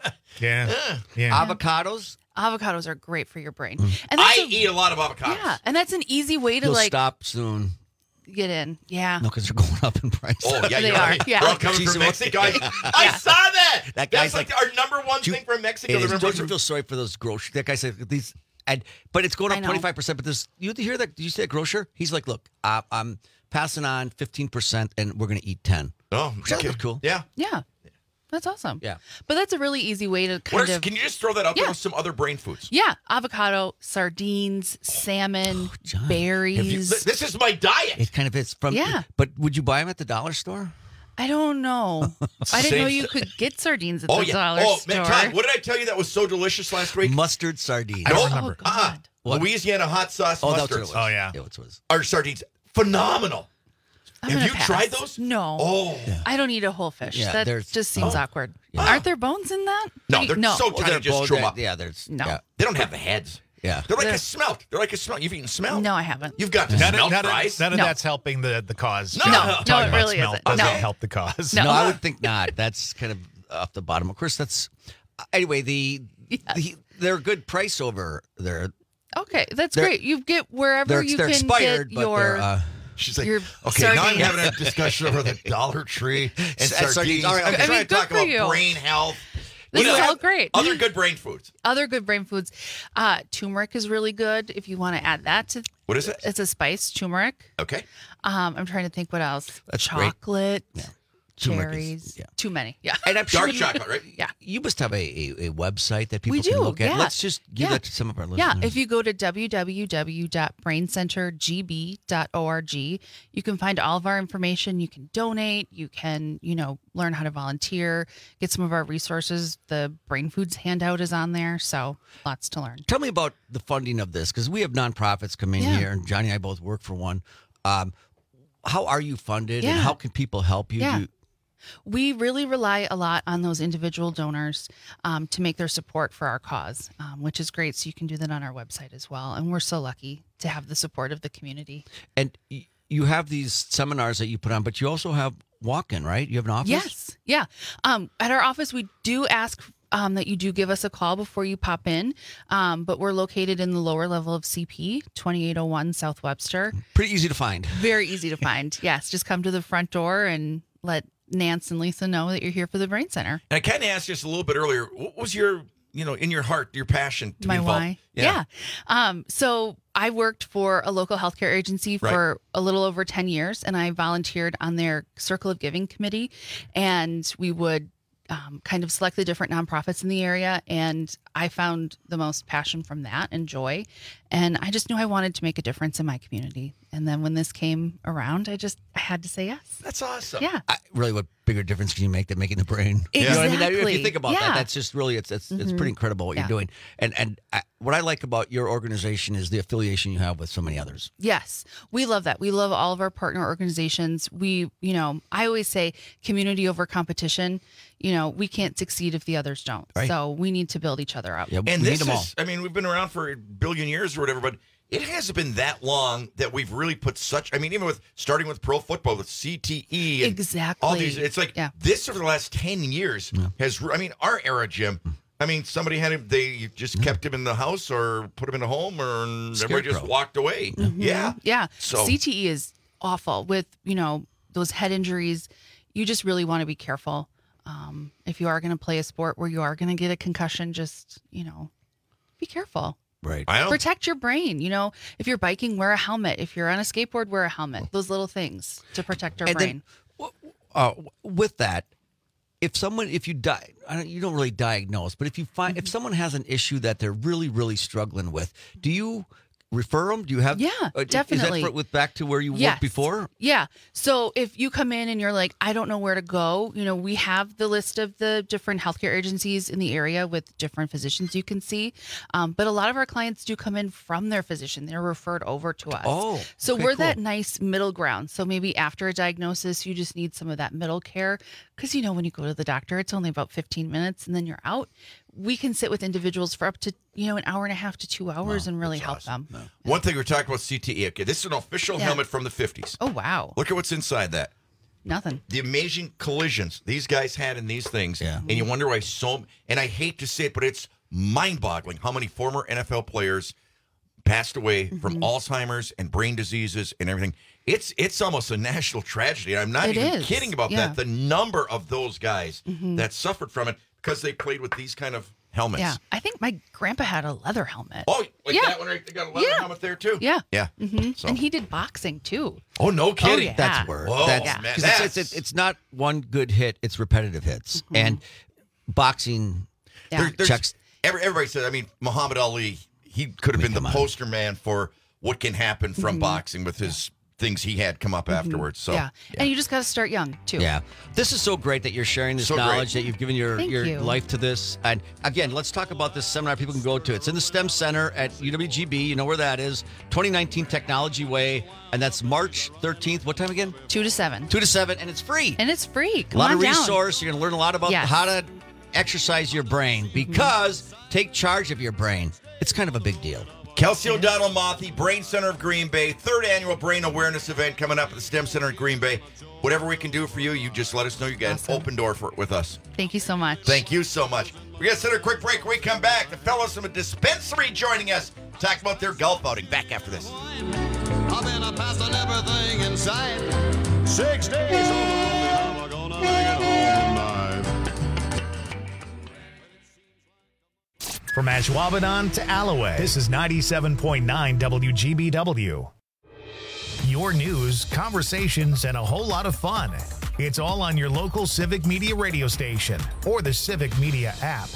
Speaker 1: Yeah. Yeah.
Speaker 17: Avocados?
Speaker 18: Avocados are great for your brain.
Speaker 17: Mm.
Speaker 18: And that's
Speaker 16: I
Speaker 18: a-
Speaker 16: eat a lot of avocados.
Speaker 18: Yeah. And that's an easy way to
Speaker 17: You'll
Speaker 18: like
Speaker 17: stop soon.
Speaker 18: get in. Yeah.
Speaker 17: No, because they're going up in price.
Speaker 16: Oh, yeah,
Speaker 18: They
Speaker 16: you're
Speaker 18: are,
Speaker 16: right.
Speaker 18: yeah.
Speaker 16: They're all coming
Speaker 17: Jeez,
Speaker 16: from
Speaker 17: what-
Speaker 16: Mexico. I, I saw that.
Speaker 17: That
Speaker 16: That's
Speaker 17: guy's
Speaker 16: like,
Speaker 17: like-
Speaker 16: our number one
Speaker 17: Do you-
Speaker 16: thing from Mexico.
Speaker 17: It is.
Speaker 16: Remember-
Speaker 17: Don't you feel sorry for those grocers? That guy said these, and but it's going
Speaker 18: I
Speaker 17: up
Speaker 18: know.
Speaker 17: twenty five percent. But this, you hear that? Did you see that grocer? He's like, look, uh, I'm passing on fifteen percent, and we're going to eat ten.
Speaker 16: Oh,
Speaker 17: Which that
Speaker 16: okay.
Speaker 17: looked cool.
Speaker 16: Yeah.
Speaker 18: Yeah. That's awesome.
Speaker 17: Yeah.
Speaker 18: But that's a really easy way to
Speaker 16: What
Speaker 18: kind
Speaker 16: are,
Speaker 18: of
Speaker 16: can you just throw that out there
Speaker 18: Yeah.
Speaker 16: with some other brain foods?
Speaker 18: Yeah, avocado, sardines, salmon, berries.
Speaker 17: Have you-
Speaker 16: Th- This is my diet.
Speaker 17: It kind of is from.
Speaker 18: Yeah.
Speaker 17: But would you buy them at the dollar store?
Speaker 18: I don't know. I didn't know
Speaker 16: Same
Speaker 18: you
Speaker 16: th-
Speaker 18: could get sardines at
Speaker 16: Oh,
Speaker 18: the
Speaker 16: yeah.
Speaker 18: dollar
Speaker 16: oh,
Speaker 18: store.
Speaker 16: man, Todd, what did I tell you that was so delicious last week?
Speaker 17: Mustard sardines.
Speaker 1: I don't
Speaker 16: No,
Speaker 1: remember.
Speaker 16: uh-uh.
Speaker 17: What?
Speaker 16: Louisiana hot sauce
Speaker 17: Oh, that's
Speaker 16: mustard.
Speaker 17: what it was.
Speaker 1: Oh, yeah.
Speaker 17: Yeah, what it was.
Speaker 16: Our sardines, phenomenal.
Speaker 18: I'm
Speaker 16: Have
Speaker 18: gonna
Speaker 16: you
Speaker 18: pass.
Speaker 16: tried those?
Speaker 18: No.
Speaker 16: Oh.
Speaker 18: I don't eat a whole fish.
Speaker 17: Yeah,
Speaker 18: that
Speaker 17: there's-
Speaker 18: just seems
Speaker 16: Oh.
Speaker 18: awkward.
Speaker 17: Yeah.
Speaker 18: Aren't there bones in that?
Speaker 16: No,
Speaker 18: Wait,
Speaker 16: they're
Speaker 18: no.
Speaker 16: so
Speaker 17: Well,
Speaker 16: tiny,
Speaker 17: they're
Speaker 16: just
Speaker 17: both-
Speaker 16: chew 'em up.
Speaker 17: Yeah, there's
Speaker 18: No.
Speaker 17: Yeah.
Speaker 16: They don't have the heads.
Speaker 17: Yeah.
Speaker 16: They're like
Speaker 18: They're-
Speaker 16: a smelt. They're like a smelt. You've eaten smelt?
Speaker 18: No, I haven't.
Speaker 16: You've got to
Speaker 1: None,
Speaker 16: smelt
Speaker 1: of, none,
Speaker 16: fries.
Speaker 1: of, none of
Speaker 18: No.
Speaker 1: that's helping the, the cause.
Speaker 16: No.
Speaker 1: John.
Speaker 16: No,
Speaker 1: Talking
Speaker 18: no, it
Speaker 1: about
Speaker 18: really
Speaker 1: smell
Speaker 18: isn't.
Speaker 1: doesn't
Speaker 18: No.
Speaker 1: help the cause.
Speaker 18: No.
Speaker 17: No, I would think not. That's kind of off the bottom. Of course, that's anyway. The,
Speaker 18: Yes.
Speaker 17: the they're a good price over there.
Speaker 18: Okay, that's
Speaker 17: They're-
Speaker 18: great. You get wherever
Speaker 17: They're,
Speaker 18: you
Speaker 17: they're
Speaker 18: can
Speaker 17: expired,
Speaker 18: get
Speaker 17: but
Speaker 18: your.
Speaker 17: they're. Uh,
Speaker 16: She's like,
Speaker 18: Your
Speaker 16: okay, now I'm
Speaker 18: sardines.
Speaker 16: having a discussion over the Dollar Tree and
Speaker 17: S-
Speaker 16: sardines.
Speaker 17: sardines. All right,
Speaker 16: I'm
Speaker 17: okay.
Speaker 18: I
Speaker 16: trying
Speaker 18: mean,
Speaker 16: to talk
Speaker 18: good for
Speaker 16: about
Speaker 18: you.
Speaker 16: brain health.
Speaker 18: This
Speaker 16: What
Speaker 18: is
Speaker 16: do-
Speaker 18: all great.
Speaker 16: Other good brain foods.
Speaker 18: Other good brain foods. Uh, turmeric is really good if you want to add that to
Speaker 16: What is it?
Speaker 18: It's a spice turmeric.
Speaker 16: Okay.
Speaker 18: Um, I'm trying to think what else.
Speaker 17: That's great.
Speaker 18: Chocolate.
Speaker 17: Yeah. Turmeric is-
Speaker 18: Cherries.
Speaker 17: yeah.
Speaker 18: Too many. Yeah.
Speaker 17: And I'm sure
Speaker 16: Dark
Speaker 17: you-
Speaker 16: chocolate, right?
Speaker 18: Yeah.
Speaker 17: You must have a, a, a website that people
Speaker 18: We
Speaker 17: can
Speaker 18: do,
Speaker 17: look at.
Speaker 18: yeah.
Speaker 17: Let's just give
Speaker 18: Yeah.
Speaker 17: that to some of our listeners.
Speaker 18: Yeah, if you go to w w w dot brain center g b dot org, you can find all of our information. You can donate. You can, you know, learn how to volunteer, get some of our resources. The Brain Foods handout is on there, so lots to learn.
Speaker 17: Tell me about the funding of this, because we have nonprofits come in
Speaker 18: Yeah.
Speaker 17: here, and Johnny and I both work for one. Um, how are you funded, and
Speaker 18: Yeah.
Speaker 17: how can people help you?
Speaker 18: Yeah.
Speaker 17: Do,
Speaker 18: We really rely a lot on those individual donors um, to make their support for our cause, um, which is great. So you can do that on our website as well. And we're so lucky to have the support of the community.
Speaker 17: and y- you have these seminars that you put on, but you also have walk-in, right? You have an office?
Speaker 18: Yes. Yeah. Um, at our office, we do ask um, that you do give us a call before you pop in. Um, but we're located in the lower level of C P, twenty-eight oh one South Webster.
Speaker 17: Pretty easy to find.
Speaker 18: Very easy to find. Yes. Just come to the front door and let Nance and Lisa know that you're here for the Brain Center.
Speaker 16: And I kind of asked you just a little bit earlier, what was your, you know, in your heart, your passion to
Speaker 18: My
Speaker 16: be involved?
Speaker 18: why? Yeah. Um, so I worked for a local healthcare agency for
Speaker 16: Right.
Speaker 18: a little over ten years, and I volunteered on their Circle of Giving committee. And we would um, kind of select the different nonprofits in the area. And I found the most passion from that and joy. And I just knew I wanted to make a difference in my community. And then when this came around, I just I had to say yes.
Speaker 16: That's awesome.
Speaker 18: Yeah.
Speaker 17: I, really, what bigger difference can you make than making the brain? You know what I mean? If you
Speaker 18: Exactly.
Speaker 17: think about
Speaker 18: Yeah.
Speaker 17: that, that's just really, it's it's, it's
Speaker 18: Mhm.
Speaker 17: pretty incredible what
Speaker 18: Yeah.
Speaker 17: you're doing. And and I, what I like about your organization is the affiliation you have with so many others.
Speaker 18: Yes, we love that. We love all of our partner organizations. We, you know, I always say community over competition. You know, we can't succeed if the others don't.
Speaker 16: Right.
Speaker 18: So we need to build each other up.
Speaker 16: And this is, I mean, we've been around for a billion years or whatever, but it hasn't been that long that we've really put such, I mean, even with starting with pro football, with C T E and
Speaker 18: Exactly.
Speaker 16: all these, it's like this over the last ten years has, I mean, our era, Jim, I mean, somebody had him, they just kept him in the house or put him in a home or and everybody just
Speaker 17: Scarecrow.
Speaker 16: walked away.
Speaker 18: Mhm.
Speaker 16: Yeah.
Speaker 18: Yeah.
Speaker 16: So-
Speaker 18: C T E is awful with, you know, those head injuries. You just really want to be careful. Um, if you are going to play a sport where you are going to get a concussion, just, you know, be careful.
Speaker 17: Right.
Speaker 16: I know.
Speaker 18: Protect your brain. You know, if you're biking, wear a helmet. If you're on a skateboard, wear a helmet. Those little things to protect our
Speaker 17: And
Speaker 18: brain.
Speaker 17: then, uh, with that, if someone, if you die, I don't, you don't really diagnose, but if you find,
Speaker 18: Mm-hmm.
Speaker 17: if someone has an issue that they're really, really struggling with, do you refer them? Do you have?
Speaker 18: Yeah,
Speaker 17: uh,
Speaker 18: definitely.
Speaker 17: Is that for, with back to where you
Speaker 18: Yes.
Speaker 17: worked before?
Speaker 18: Yeah. So if you come in and you're like, I don't know where to go, you know, we have the list of the different healthcare agencies in the area with different physicians you can see. Um, but a lot of our clients do come in from their physician. They're referred over to us.
Speaker 17: Oh,
Speaker 18: so
Speaker 17: okay,
Speaker 18: we're
Speaker 17: cool.
Speaker 18: that nice middle ground. So maybe after a diagnosis, you just need some of that middle care. Because, you know, when you go to the doctor, it's only about fifteen minutes and then you're out. We can sit with individuals for up to, you know, an hour and a half to two hours and really help them.
Speaker 16: One thing we're talking about C T E. Okay, this is an official
Speaker 18: Yeah.
Speaker 16: helmet from the fifties.
Speaker 18: Oh, wow.
Speaker 16: Look at what's inside that.
Speaker 18: Nothing.
Speaker 16: The amazing collisions these guys had in these things. Yeah. And you wonder why so, and I hate to say it, but it's mind-boggling how many former N F L players passed away from
Speaker 18: Mm-hmm.
Speaker 16: Alzheimer's and brain diseases and everything. It's it's almost a national tragedy. I'm not
Speaker 18: It
Speaker 16: even
Speaker 18: is.
Speaker 16: kidding about
Speaker 18: Yeah.
Speaker 16: that. The number of those guys
Speaker 18: Mhm.
Speaker 16: that suffered from it because they played with these kind of helmets.
Speaker 18: Yeah. I think my grandpa had a leather helmet.
Speaker 16: Oh, like
Speaker 18: Yeah.
Speaker 16: that one right? They got a leather
Speaker 18: Yeah.
Speaker 16: helmet there too.
Speaker 18: Yeah.
Speaker 16: Yeah.
Speaker 18: hmm
Speaker 16: So-
Speaker 18: And he did boxing too.
Speaker 16: Oh, no kidding.
Speaker 18: yeah.
Speaker 17: That's where.
Speaker 16: Whoa,
Speaker 17: that's,
Speaker 16: man,
Speaker 17: 'cause
Speaker 16: that's-
Speaker 17: it's, it's, it's not one good hit; it's repetitive hits,
Speaker 18: Mm-hmm.
Speaker 17: and boxing
Speaker 16: There- there's-
Speaker 17: checks.
Speaker 16: Every, everybody said, I mean, Muhammad Ali, he could have been the poster man for what can happen from
Speaker 18: Mhm.
Speaker 16: boxing with his things he had come up afterwards. So,
Speaker 18: yeah. And you just got to start young too.
Speaker 17: Yeah, this is so great that you're sharing this
Speaker 16: So great.
Speaker 17: knowledge, that you've given your,
Speaker 18: Thank
Speaker 17: your
Speaker 18: you.
Speaker 17: life to this. And again, let's talk about this seminar people can go to. It's in the STEM Center at U W G B. You know where that is. twenty nineteen Technology Way. And that's March thirteenth. What time again?
Speaker 18: Two to seven.
Speaker 17: Two to seven. And it's free.
Speaker 18: And it's free. Come
Speaker 17: a lot
Speaker 18: on
Speaker 17: of
Speaker 18: down.
Speaker 17: resource. You're going to learn a lot about
Speaker 18: Yes.
Speaker 17: how to exercise your brain, because take charge of your brain. It's kind of a big deal.
Speaker 16: Kelsey O'Donnell Mothy, Brain Center of Green Bay, third annual Brain Awareness event coming up at the STEM Center in Green Bay. Whatever we can do for you, you just let us know. You got
Speaker 18: Awesome.
Speaker 16: an open door for with us.
Speaker 18: Thank you so much.
Speaker 16: Thank you so much. We're going to set a quick break. When we come back, the fellows from a dispensary joining us, talk about their golf outing. Back after this.
Speaker 3: I've been a passing everything in sight. Six days on the road, I'm gonna make it home tonight.
Speaker 1: From Ashwaubenon to Alloway, this is ninety-seven point nine W G B W. Your news, conversations, and a whole lot of fun. It's all on your local Civic Media radio station or the Civic Media app.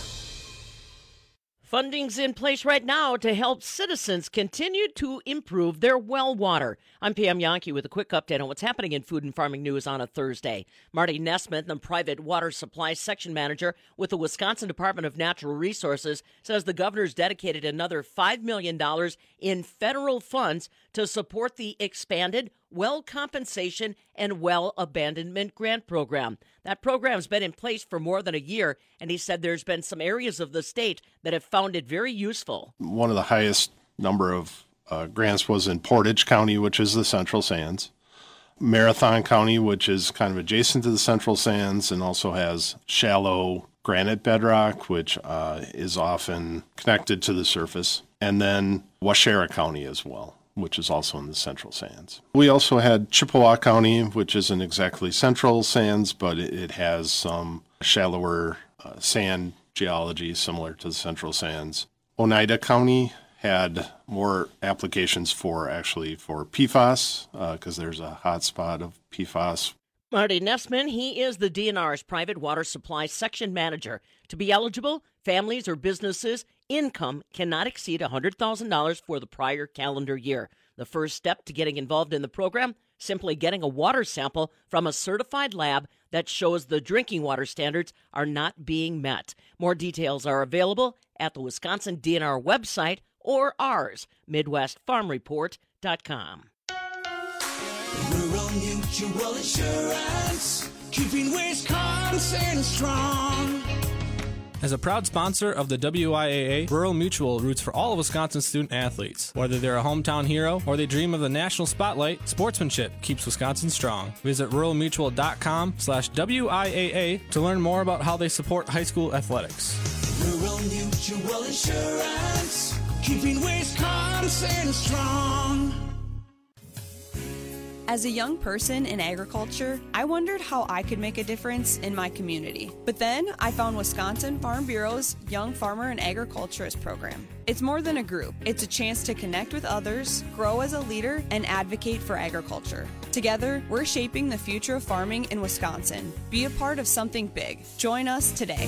Speaker 4: Funding's in place right now to help citizens continue to improve their well water. I'm Pam Yankee with a quick update on what's happening in food and farming news on a Thursday. Marty Nesmith, the private water supply section manager with the Wisconsin Department of Natural Resources, says the governor's dedicated another five million dollars in federal funds to support the expanded well compensation and well abandonment grant program. That program's been in place for more than a year, and he said there's been some areas of the state that have found it very useful.
Speaker 22: One of the highest number of uh, grants was in Portage County, which is the Central Sands, Marathon County, which is kind of adjacent to the Central Sands and also has shallow granite bedrock, which uh, is often connected to the surface, and then Waushara County as well, which is also in the Central Sands. We also had Chippewa County, which isn't exactly Central Sands, but it, it has some shallower uh, sand geology similar to the Central Sands. Oneida County had more applications for actually for P FAS because uh, there's a hot spot of P FAS.
Speaker 4: Marty Nesman, he is the D N R's private water supply section manager. To be eligible, families or businesses' income cannot exceed one hundred thousand dollars for the prior calendar year. The first step to getting involved in the program, simply getting a water sample from a certified lab that shows the drinking water standards are not being met. More details are available at the Wisconsin D N R website or ours, Midwest Farm Report dot com.
Speaker 23: Rural Mutual Insurance, keeping Wisconsin strong.
Speaker 24: As a proud sponsor of the W I A A, Rural Mutual roots for all of Wisconsin student athletes. Whether they're a hometown hero or they dream of the national spotlight, sportsmanship keeps Wisconsin strong. Visit rural mutual dot com slash W I A A to learn more about how they support high school athletics.
Speaker 23: Rural Mutual Insurance, keeping Wisconsin strong.
Speaker 25: As a young person in agriculture, I wondered how I could make a difference in my community. But then I found Wisconsin Farm Bureau's Young Farmer and Agriculturist program. It's more than a group. It's a chance to connect with others, grow as a leader, and advocate for agriculture. Together, we're shaping the future of farming in Wisconsin. Be a part of something big. Join us today.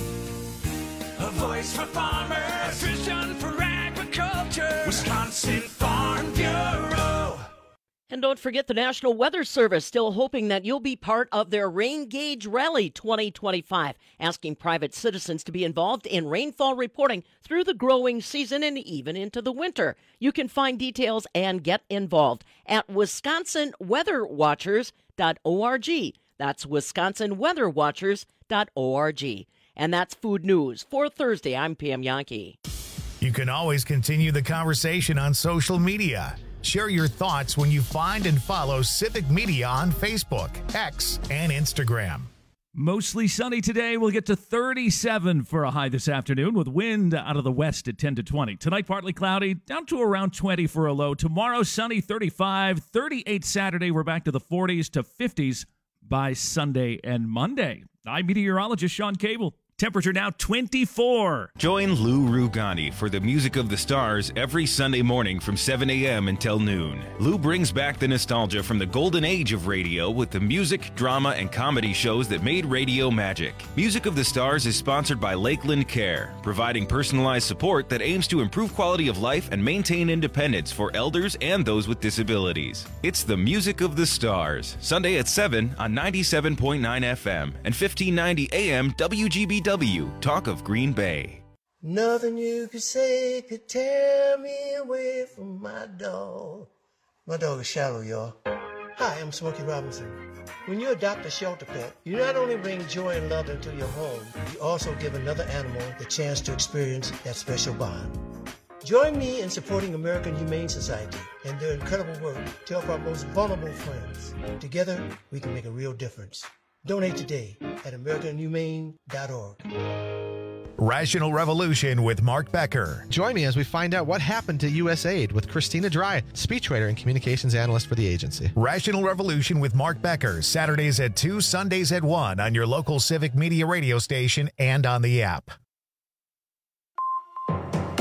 Speaker 23: A voice for farmers, vision for agriculture, Wisconsin Farm Bureau.
Speaker 4: And don't forget the National Weather Service, still hoping that you'll be part of their Rain Gauge Rally twenty twenty-five, asking private citizens to be involved in rainfall reporting through the growing season and even into the winter. You can find details and get involved at wisconsin weather watchers dot org. That's wisconsin weather watchers dot org. And that's Food News for Thursday. I'm Pam Yankee.
Speaker 1: You can always continue the conversation on social media. Share your thoughts when you find and follow Civic Media on Facebook, X, and Instagram.
Speaker 13: Mostly sunny today. We'll get to thirty-seven for a high this afternoon with wind out of the west at ten to twenty. Tonight, partly cloudy, down to around twenty for a low. Tomorrow, sunny, thirty-five, thirty-eight Saturday. We're back to the forties to fifties by Sunday and Monday. I'm meteorologist Sean Cable. Temperature now twenty-four.
Speaker 26: Join Lou Rugani for the Music of the Stars every Sunday morning from seven a.m. until noon. Lou brings back the nostalgia from the golden age of radio with the music, drama, and comedy shows that made radio magic. Music of the Stars is sponsored by Lakeland Care, providing personalized support that aims to improve quality of life and maintain independence for elders and those with disabilities. It's the Music of the Stars, Sunday at seven on ninety-seven point nine F M and fifteen ninety A M W G B W, Talk of Green Bay.
Speaker 27: Nothing you could say could tear me away from my dog. My dog is Shallow, y'all. Hi, I'm Smokey Robinson. When you adopt a shelter pet, you not only bring joy and love into your home, you also give another animal the chance to experience that special bond. Join me in supporting American Humane Society and their incredible work to help our most vulnerable friends. Together, we can make a real difference. Donate today at american humane dot org.
Speaker 1: Rational Revolution with Mark Becker.
Speaker 28: Join me as we find out what happened to U S A I D with Christina Dry, speechwriter and communications analyst for the agency.
Speaker 1: Rational Revolution with Mark Becker, Saturdays at two, Sundays at one on your local Civic Media radio station and on the app.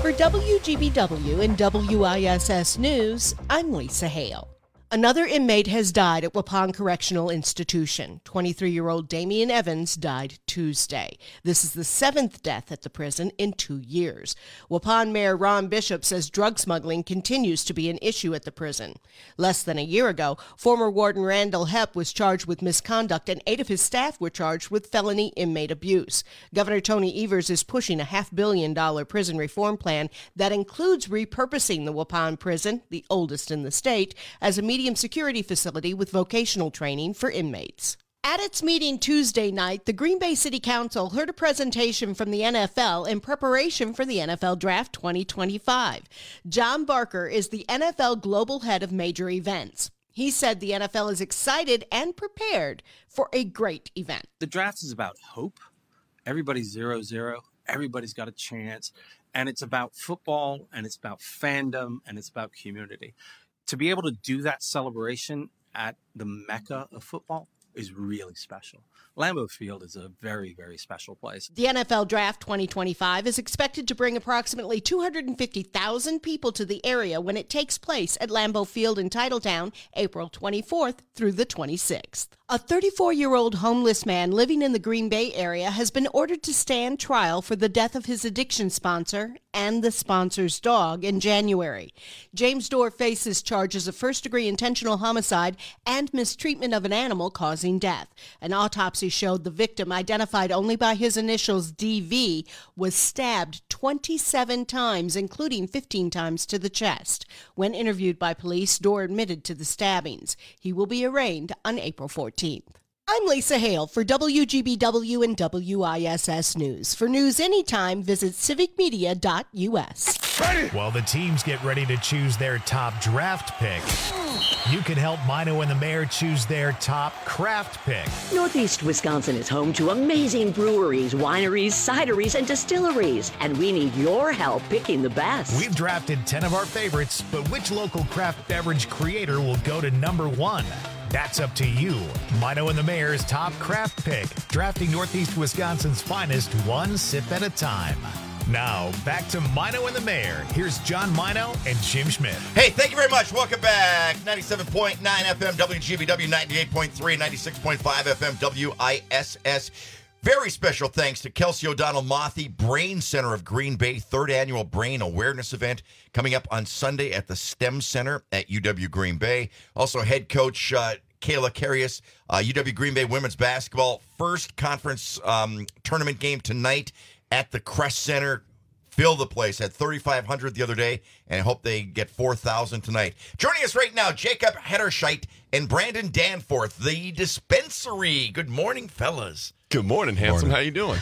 Speaker 2: For W G B W and W I S S News, I'm Lisa Hale. Another inmate has died at Waupun Correctional Institution. twenty-three-year-old Damian Evans died Tuesday. This is the seventh death at the prison in two years. Waupun Mayor Ron Bishop says drug smuggling continues to be an issue at the prison. Less than a year ago, former Warden Randall Hepp was charged with misconduct, and eight of his staff were charged with felony inmate abuse. Governor Tony Evers is pushing a half-billion dollar prison reform plan that includes repurposing the Waupun prison, the oldest in the state, as a medium security facility with vocational training for inmates. At its meeting Tuesday night, the Green Bay City Council heard a presentation from the N F L in preparation for the N F L Draft twenty twenty-five. John Barker is the N F L Global Head of Major Events. He said the N F L is excited and prepared for a great event.
Speaker 5: The draft is about hope. Everybody's zero zero. Everybody's got a chance. And it's about football, and it's about fandom, and it's about community. To be able to do that celebration at the Mecca of football is really special. Lambeau Field is a very, very special place.
Speaker 2: The N F L Draft twenty twenty-five is expected to bring approximately two hundred fifty thousand people to the area when it takes place at Lambeau Field in Titletown, April twenty-fourth through the twenty-sixth. A thirty-four-year-old homeless man living in the Green Bay area has been ordered to stand trial for the death of his addiction sponsor and the sponsor's dog in January. James Dorr faces charges of first-degree intentional homicide and mistreatment of an animal causing death. An autopsy showed the victim, identified only by his initials D V, was stabbed twenty-seven times, including fifteen times to the chest. When interviewed by police, Dorr admitted to the stabbings. He will be arraigned on April fourteenth. I'm Lisa Hale for W G B W and W I S S News. For news anytime, visit civic media dot U S.
Speaker 1: While the teams get ready to choose their top draft pick, you can help Mino and the Mayor choose their top craft pick.
Speaker 15: Northeast Wisconsin is home to amazing breweries, wineries, cideries, and distilleries, and we need your help picking the best.
Speaker 1: We've drafted ten of our favorites, but which local craft beverage creator will go to number one? That's up to you. Mino and the Mayor's top craft pick, drafting Northeast Wisconsin's finest one sip at a time. Now, back to Mino and the Mayor. Here's John Mino and Jim Schmidt.
Speaker 16: Hey, thank you very much. Welcome back. ninety-seven point nine F M W G B W, ninety-eight point three, ninety-six point five F M W I S S. Very special thanks to Kelsey O'Donnell Mothy, Brain Center of Green Bay, third annual Brain Awareness Event coming up on Sunday at the STEM Center at U W Green Bay. Also, head coach uh, Kayla Carius, uh, U W Green Bay women's basketball, first conference um, tournament game tonight at the Crest Center. Fill the place. Had thirty-five hundred the other day, and I hope they get four thousand tonight. Joining us right now, Jacob Hederscheit and Brandon Danforth, the dispensary. Good morning, fellas.
Speaker 6: Good morning, handsome. How you doing?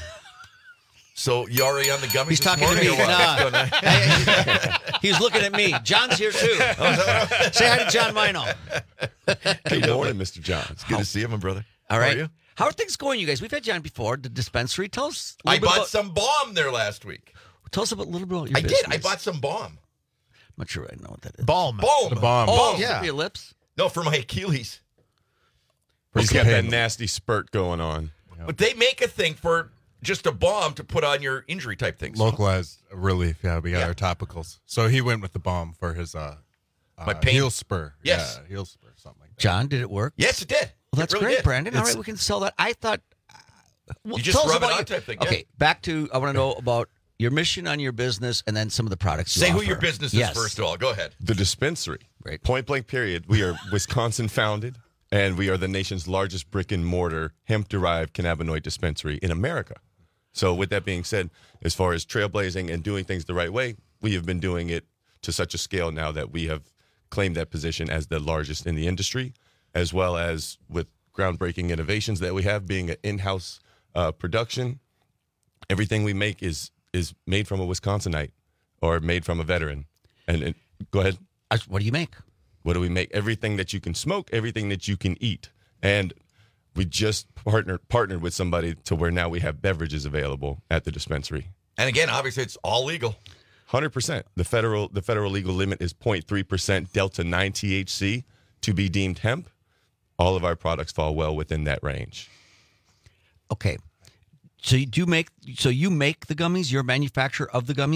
Speaker 16: So you already on the gummies?
Speaker 17: He's
Speaker 16: this
Speaker 17: talking to
Speaker 16: morning
Speaker 17: me.
Speaker 16: or what?
Speaker 17: Nah. He's looking at me. John's here too. Say hi to John Mino.
Speaker 6: Good morning, Mister John.
Speaker 16: It's good to see you, my brother.
Speaker 17: All right.
Speaker 16: How are you?
Speaker 17: How are things going, you guys? We've had John before. The dispensary. Tell us. A
Speaker 16: I
Speaker 17: little
Speaker 16: bought
Speaker 17: bit about,
Speaker 16: some bomb there last week.
Speaker 17: Tell us about, a little bit about your
Speaker 16: I
Speaker 17: business.
Speaker 16: did. I bought some bomb.
Speaker 17: I'm not sure I know what that is.
Speaker 1: Balm.
Speaker 16: Balm.
Speaker 6: The bomb.
Speaker 17: Oh,
Speaker 6: yeah.
Speaker 17: for your lips?
Speaker 16: No, for my Achilles.
Speaker 6: He's Okay. got that nasty spurt going on.
Speaker 16: But they make a thing for just a bomb to put on your injury type things.
Speaker 7: Localized relief. Yeah, we got
Speaker 16: Yeah.
Speaker 7: our topicals. So he went with the balm for his uh, uh
Speaker 16: My pain-
Speaker 7: heel spur.
Speaker 16: Yes.
Speaker 7: Yeah, heel spur, something like that.
Speaker 17: John, did it work?
Speaker 16: Yes, it did.
Speaker 17: Well, that's
Speaker 16: It really
Speaker 17: great,
Speaker 16: did.
Speaker 17: Brandon. All
Speaker 7: It's-
Speaker 17: right, we can sell that. I thought. Well,
Speaker 16: You just
Speaker 17: tell us
Speaker 16: rub it
Speaker 17: about
Speaker 16: on
Speaker 17: your-
Speaker 16: type thing, yeah.
Speaker 17: Okay, back to I want to know about your mission on your business and then some of the products. You
Speaker 16: Say who
Speaker 17: offer.
Speaker 16: your business is
Speaker 17: Yes.
Speaker 16: first of all. Go ahead.
Speaker 6: The dispensary.
Speaker 17: Right.
Speaker 6: Point blank period. We are Wisconsin founded, and we are the nation's largest brick and mortar hemp derived cannabinoid dispensary in America. So with that being said, as far as trailblazing and doing things the right way, we have been doing it to such a scale now that we have claimed that position as the largest in the industry, as well as with groundbreaking innovations that we have being an in-house uh, production. Everything we make is is made from a Wisconsinite or made from a veteran. And, and go ahead.
Speaker 17: What do you make?
Speaker 6: What do we make? Everything that you can smoke, everything that you can eat. And we just partnered partnered with somebody to where now we have beverages available at the dispensary.
Speaker 16: And again, obviously, it's all legal.
Speaker 6: one hundred percent. The federal the federal legal limit is zero point three percent Delta nine T H C to be deemed hemp. All of our products fall well within that range.
Speaker 17: Okay. So you do make so you make the gummies? You're a manufacturer of the gummies?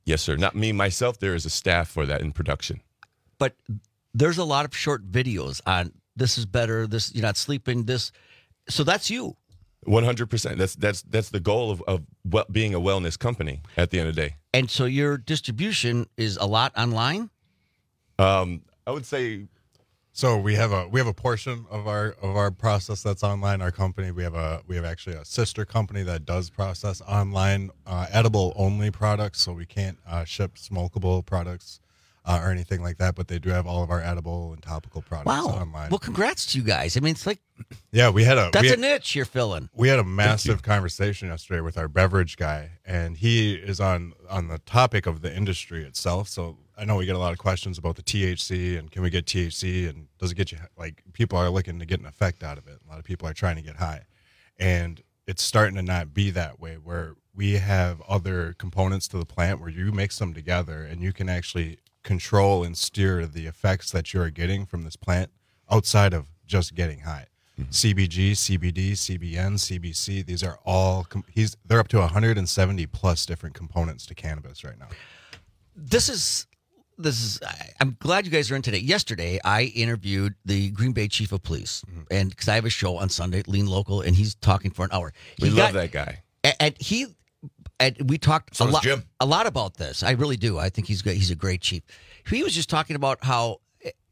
Speaker 6: Yes, sir. Not me, myself. There is a staff for that in production.
Speaker 17: But there's a lot of short videos on this is better, this you're not sleeping, this. So that's you.
Speaker 6: one hundred percent. That's that's that's the goal of, of what, being a wellness company at the end of the day.
Speaker 17: And so your distribution is a lot online?
Speaker 6: Um, I would say
Speaker 7: so we have a we have a portion of our of our process that's online. Our company, we have a we have actually a sister company that does process online uh, edible only products, so we can't uh, ship smokable products uh, or anything like that, but they do have all of our edible and topical products
Speaker 17: Wow.
Speaker 7: online.
Speaker 17: Well, congrats to you guys. I mean, it's like
Speaker 7: Yeah, we had a
Speaker 17: that's
Speaker 7: we
Speaker 17: a
Speaker 7: had,
Speaker 17: niche you're filling.
Speaker 7: We had a massive conversation yesterday with our beverage guy, and he is on on the topic of the industry itself. So I know we get a lot of questions about the T H C and can we get T H C and does it get you, like, people are looking to get an effect out of it. A lot of people are trying to get high, and it's starting to not be that way, where we have other components to the plant where you mix them together and you can actually control and steer the effects that you're getting from this plant outside of just getting high. Mm-hmm. C B G, C B D, C B N, C B C, these are all com- he's they're up to one hundred seventy plus different components to cannabis right now.
Speaker 17: This is this is I- I'm glad you guys are in today. Yesterday I interviewed the Green Bay chief of police,
Speaker 6: Mm-hmm.
Speaker 17: and because I have a show on Sunday, Lean Local, and he's talking for an hour.
Speaker 6: We
Speaker 17: He
Speaker 6: love
Speaker 17: got-
Speaker 6: that guy.
Speaker 17: And, and he and we talked
Speaker 16: So
Speaker 17: a
Speaker 16: does
Speaker 17: lot
Speaker 16: Jim.
Speaker 17: a lot about this. I really do. I think he's good. He's a great chief. He was just talking about how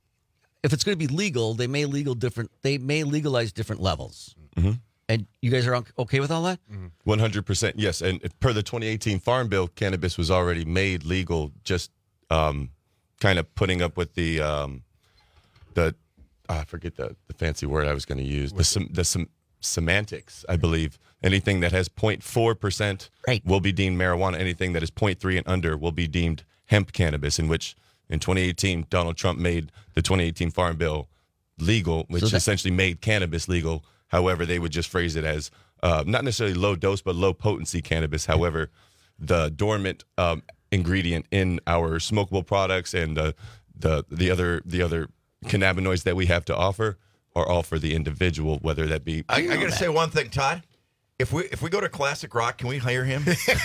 Speaker 17: if it's going to be legal, they may legal different. They may legalize different levels.
Speaker 6: Mm-hmm.
Speaker 17: And you guys are on- okay with all that?
Speaker 6: one hundred percent, yes. And per the twenty eighteen Farm Bill, cannabis was already made legal, just um, kind of putting up with the, um, the ah, I forget the, the fancy word I was going to use, the, sem- the sem- semantics, I believe. Anything that has zero point four percent
Speaker 17: right.
Speaker 6: will be deemed marijuana. Anything that is zero point three and under will be deemed hemp cannabis, in which in twenty eighteen, Donald Trump made the twenty eighteen Farm Bill legal, which
Speaker 17: So that-
Speaker 6: essentially made cannabis legal. However, they would just phrase it as uh, not necessarily low dose, but low potency cannabis. However, the dormant um, ingredient in our smokable products and the the the other the other cannabinoids that we have to offer are all for the individual, whether that be.
Speaker 16: I, I got to say one thing, Todd. If we if we go to Classic Rock, can we hire him?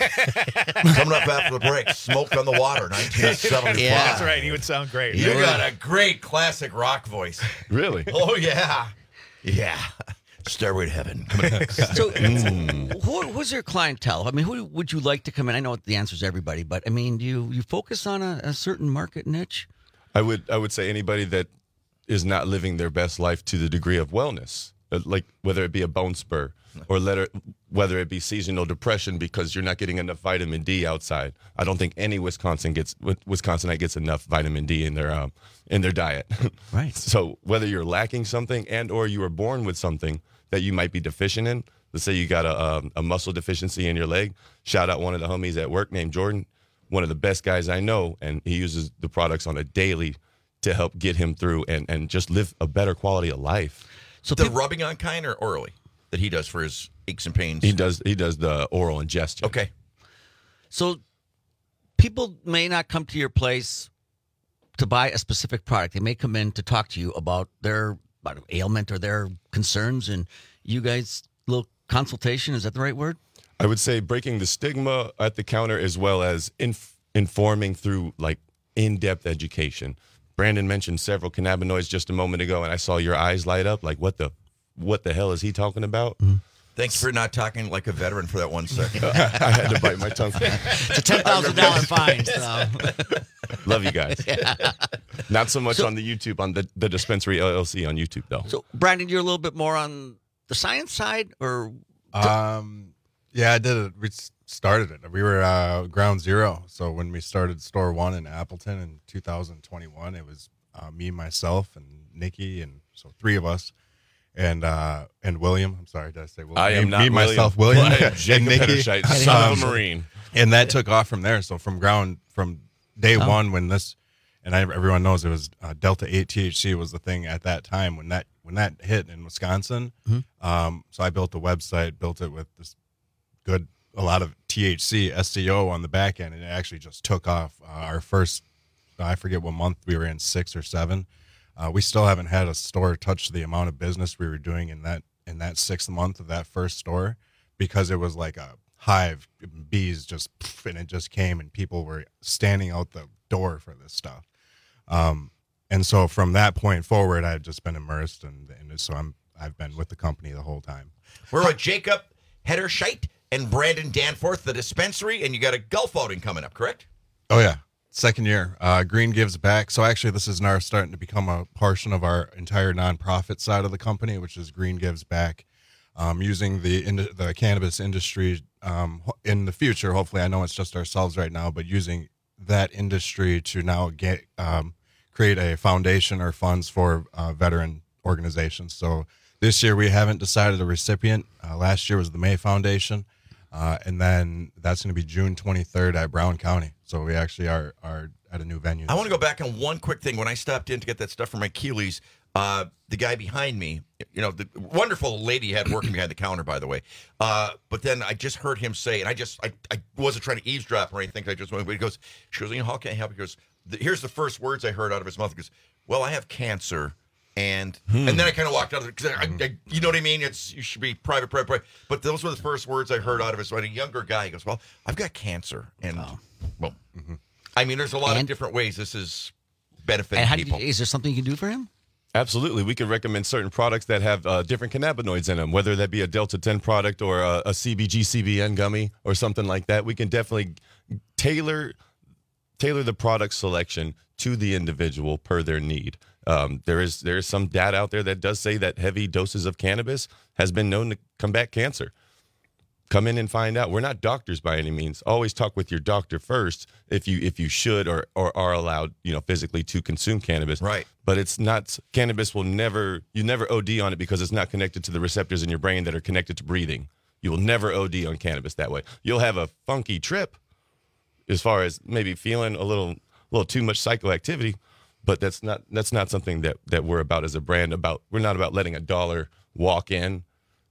Speaker 16: Coming up after the break, Smoke on the Water, nineteen seventy-five.
Speaker 1: Yeah, that's right. He would sound great.
Speaker 16: You got a great classic rock voice.
Speaker 6: Really?
Speaker 16: Oh, yeah. Yeah. Stairway to Heaven. Coming next.
Speaker 17: So, who, who's your clientele? I mean, who would you like to come in? I know the answer is everybody, but I mean, do you, you focus on a, a certain market niche?
Speaker 6: I would I would say anybody that is not living their best life to the degree of wellness, uh, like whether it be a bone spur or letter, whether it be seasonal depression because you're not getting enough vitamin D outside. I don't think any Wisconsin gets Wisconsinite gets enough vitamin D in their um, in their diet.
Speaker 17: Right.
Speaker 6: So whether you're lacking something and or you were born with something that you might be deficient in, let's say you got a, a, a muscle deficiency in your leg. Shout out one of the homies at work named Jordan, one of the best guys I know, and he uses the products on a daily to help get him through and, and just live a better quality of life.
Speaker 16: So the rubbing on kind or orally that he does for his aches and pains?
Speaker 6: He does he does the oral ingestion.
Speaker 16: Okay.
Speaker 17: So people may not come to your place to buy a specific product. They may come in to talk to you about their about an ailment or their concerns, and you guys, little consultation, is that the right word?
Speaker 6: I would say breaking the stigma at the counter as well as inf- informing through like in-depth education. Brandon mentioned several cannabinoids just a moment ago, and I saw your eyes light up like, what the what the hell is he talking about?
Speaker 17: Mm-hmm.
Speaker 16: Thanks for not talking like a veteran for that one second.
Speaker 6: I had to bite my tongue.
Speaker 17: It's a ten thousand dollars fine. So.
Speaker 6: Love you guys.
Speaker 17: Yeah.
Speaker 6: Not so much
Speaker 17: So-
Speaker 6: on the YouTube, on the, the Dispensary L L C on YouTube, though.
Speaker 17: So, Brandon, you're a little bit more on the science side, or
Speaker 7: Um, yeah, I did it. We s- started it. We were uh, ground zero. So when we started store one in Appleton in two thousand twenty-one, it was uh, me, myself, and Nikki, and so three of us, and uh, and William. I'm sorry, did I say William?
Speaker 6: I am
Speaker 7: me,
Speaker 6: not
Speaker 7: me,
Speaker 6: William.
Speaker 7: myself, William,
Speaker 6: I am
Speaker 7: and
Speaker 6: Jacob
Speaker 7: Nikki,
Speaker 6: Hederscheit, son of a Marine.
Speaker 7: and that took off from there. So from ground from day
Speaker 17: Oh.
Speaker 7: one, when this, and I, everyone knows it was uh, Delta eight T H C was the thing at that time when that when that hit in Wisconsin.
Speaker 17: Mm-hmm.
Speaker 7: Um, so I built a website, built it with this good a lot of T H C S E O on the back end, and it actually just took off. Uh, our first, I forget what month we were in, six or seven. Uh, we still haven't had a store touch the amount of business we were doing in that in that sixth month of that first store, because it was like a hive, bees just, and it just came, and people were standing out the door for this stuff. Um, and so from that point forward, I've just been immersed, and, and so I'm I've been with the company the whole time.
Speaker 16: We're with Jacob Hederscheit and Brandon Danforth, the dispensary, and you got a golf outing coming up, correct?
Speaker 7: Oh yeah, second year. Uh, Green Gives Back. So actually, this is now starting to become a portion of our entire nonprofit side of the company, which is Green Gives Back. Um, using the in, the cannabis industry um, in the future, hopefully, I know it's just ourselves right now, but using that industry to now get um, create a foundation or funds for uh, veteran organizations. So this year we haven't decided a recipient. Uh, last year was the May Foundation, uh, and then that's going to be June twenty-third at Brown County. So we actually are are at a new venue.
Speaker 16: I want to go back on one quick thing. When I stopped in to get that stuff for my Keeleys, uh, the guy behind me, you know, the wonderful lady he had working behind the counter, by the way. Uh, but then I just heard him say, and I just, I, I wasn't trying to eavesdrop or anything. I just went, but he goes, she goes, you know, how can I help you? He goes, here's the first words I heard out of his mouth. He goes, well, I have cancer. And
Speaker 6: Hmm.
Speaker 16: and then I kind of walked out of it because I, I, you know what I mean? It's you should be private, private, private. But those were the first words I heard out of his. So a younger guy, he goes, well, I've got cancer. And, well, I mean, there's a lot
Speaker 17: And-
Speaker 16: of different ways this is benefiting
Speaker 17: And how do
Speaker 16: people.
Speaker 17: you, is there something you can do for him?
Speaker 6: Absolutely. We could recommend certain products that have uh, different cannabinoids in them, whether that be a Delta ten product or a, a C B G, C B N gummy or something like that. We can definitely tailor tailor the product selection to the individual per their need. Um, there is there is some data out there that does say that heavy doses of cannabis has been known to combat cancer. Come in and find out. We're not doctors by any means. Always talk with your doctor first if you if you should or, or are allowed, you know, physically to consume cannabis.
Speaker 16: Right.
Speaker 6: But it's not, cannabis will never, you never O D on it because it's not connected to the receptors in your brain that are connected to breathing. You will never O D on cannabis that way. You'll have a funky trip as far as maybe feeling a little little too much psychoactivity, but that's not that's not something that, that we're about as a brand. About We're not about letting a dollar walk in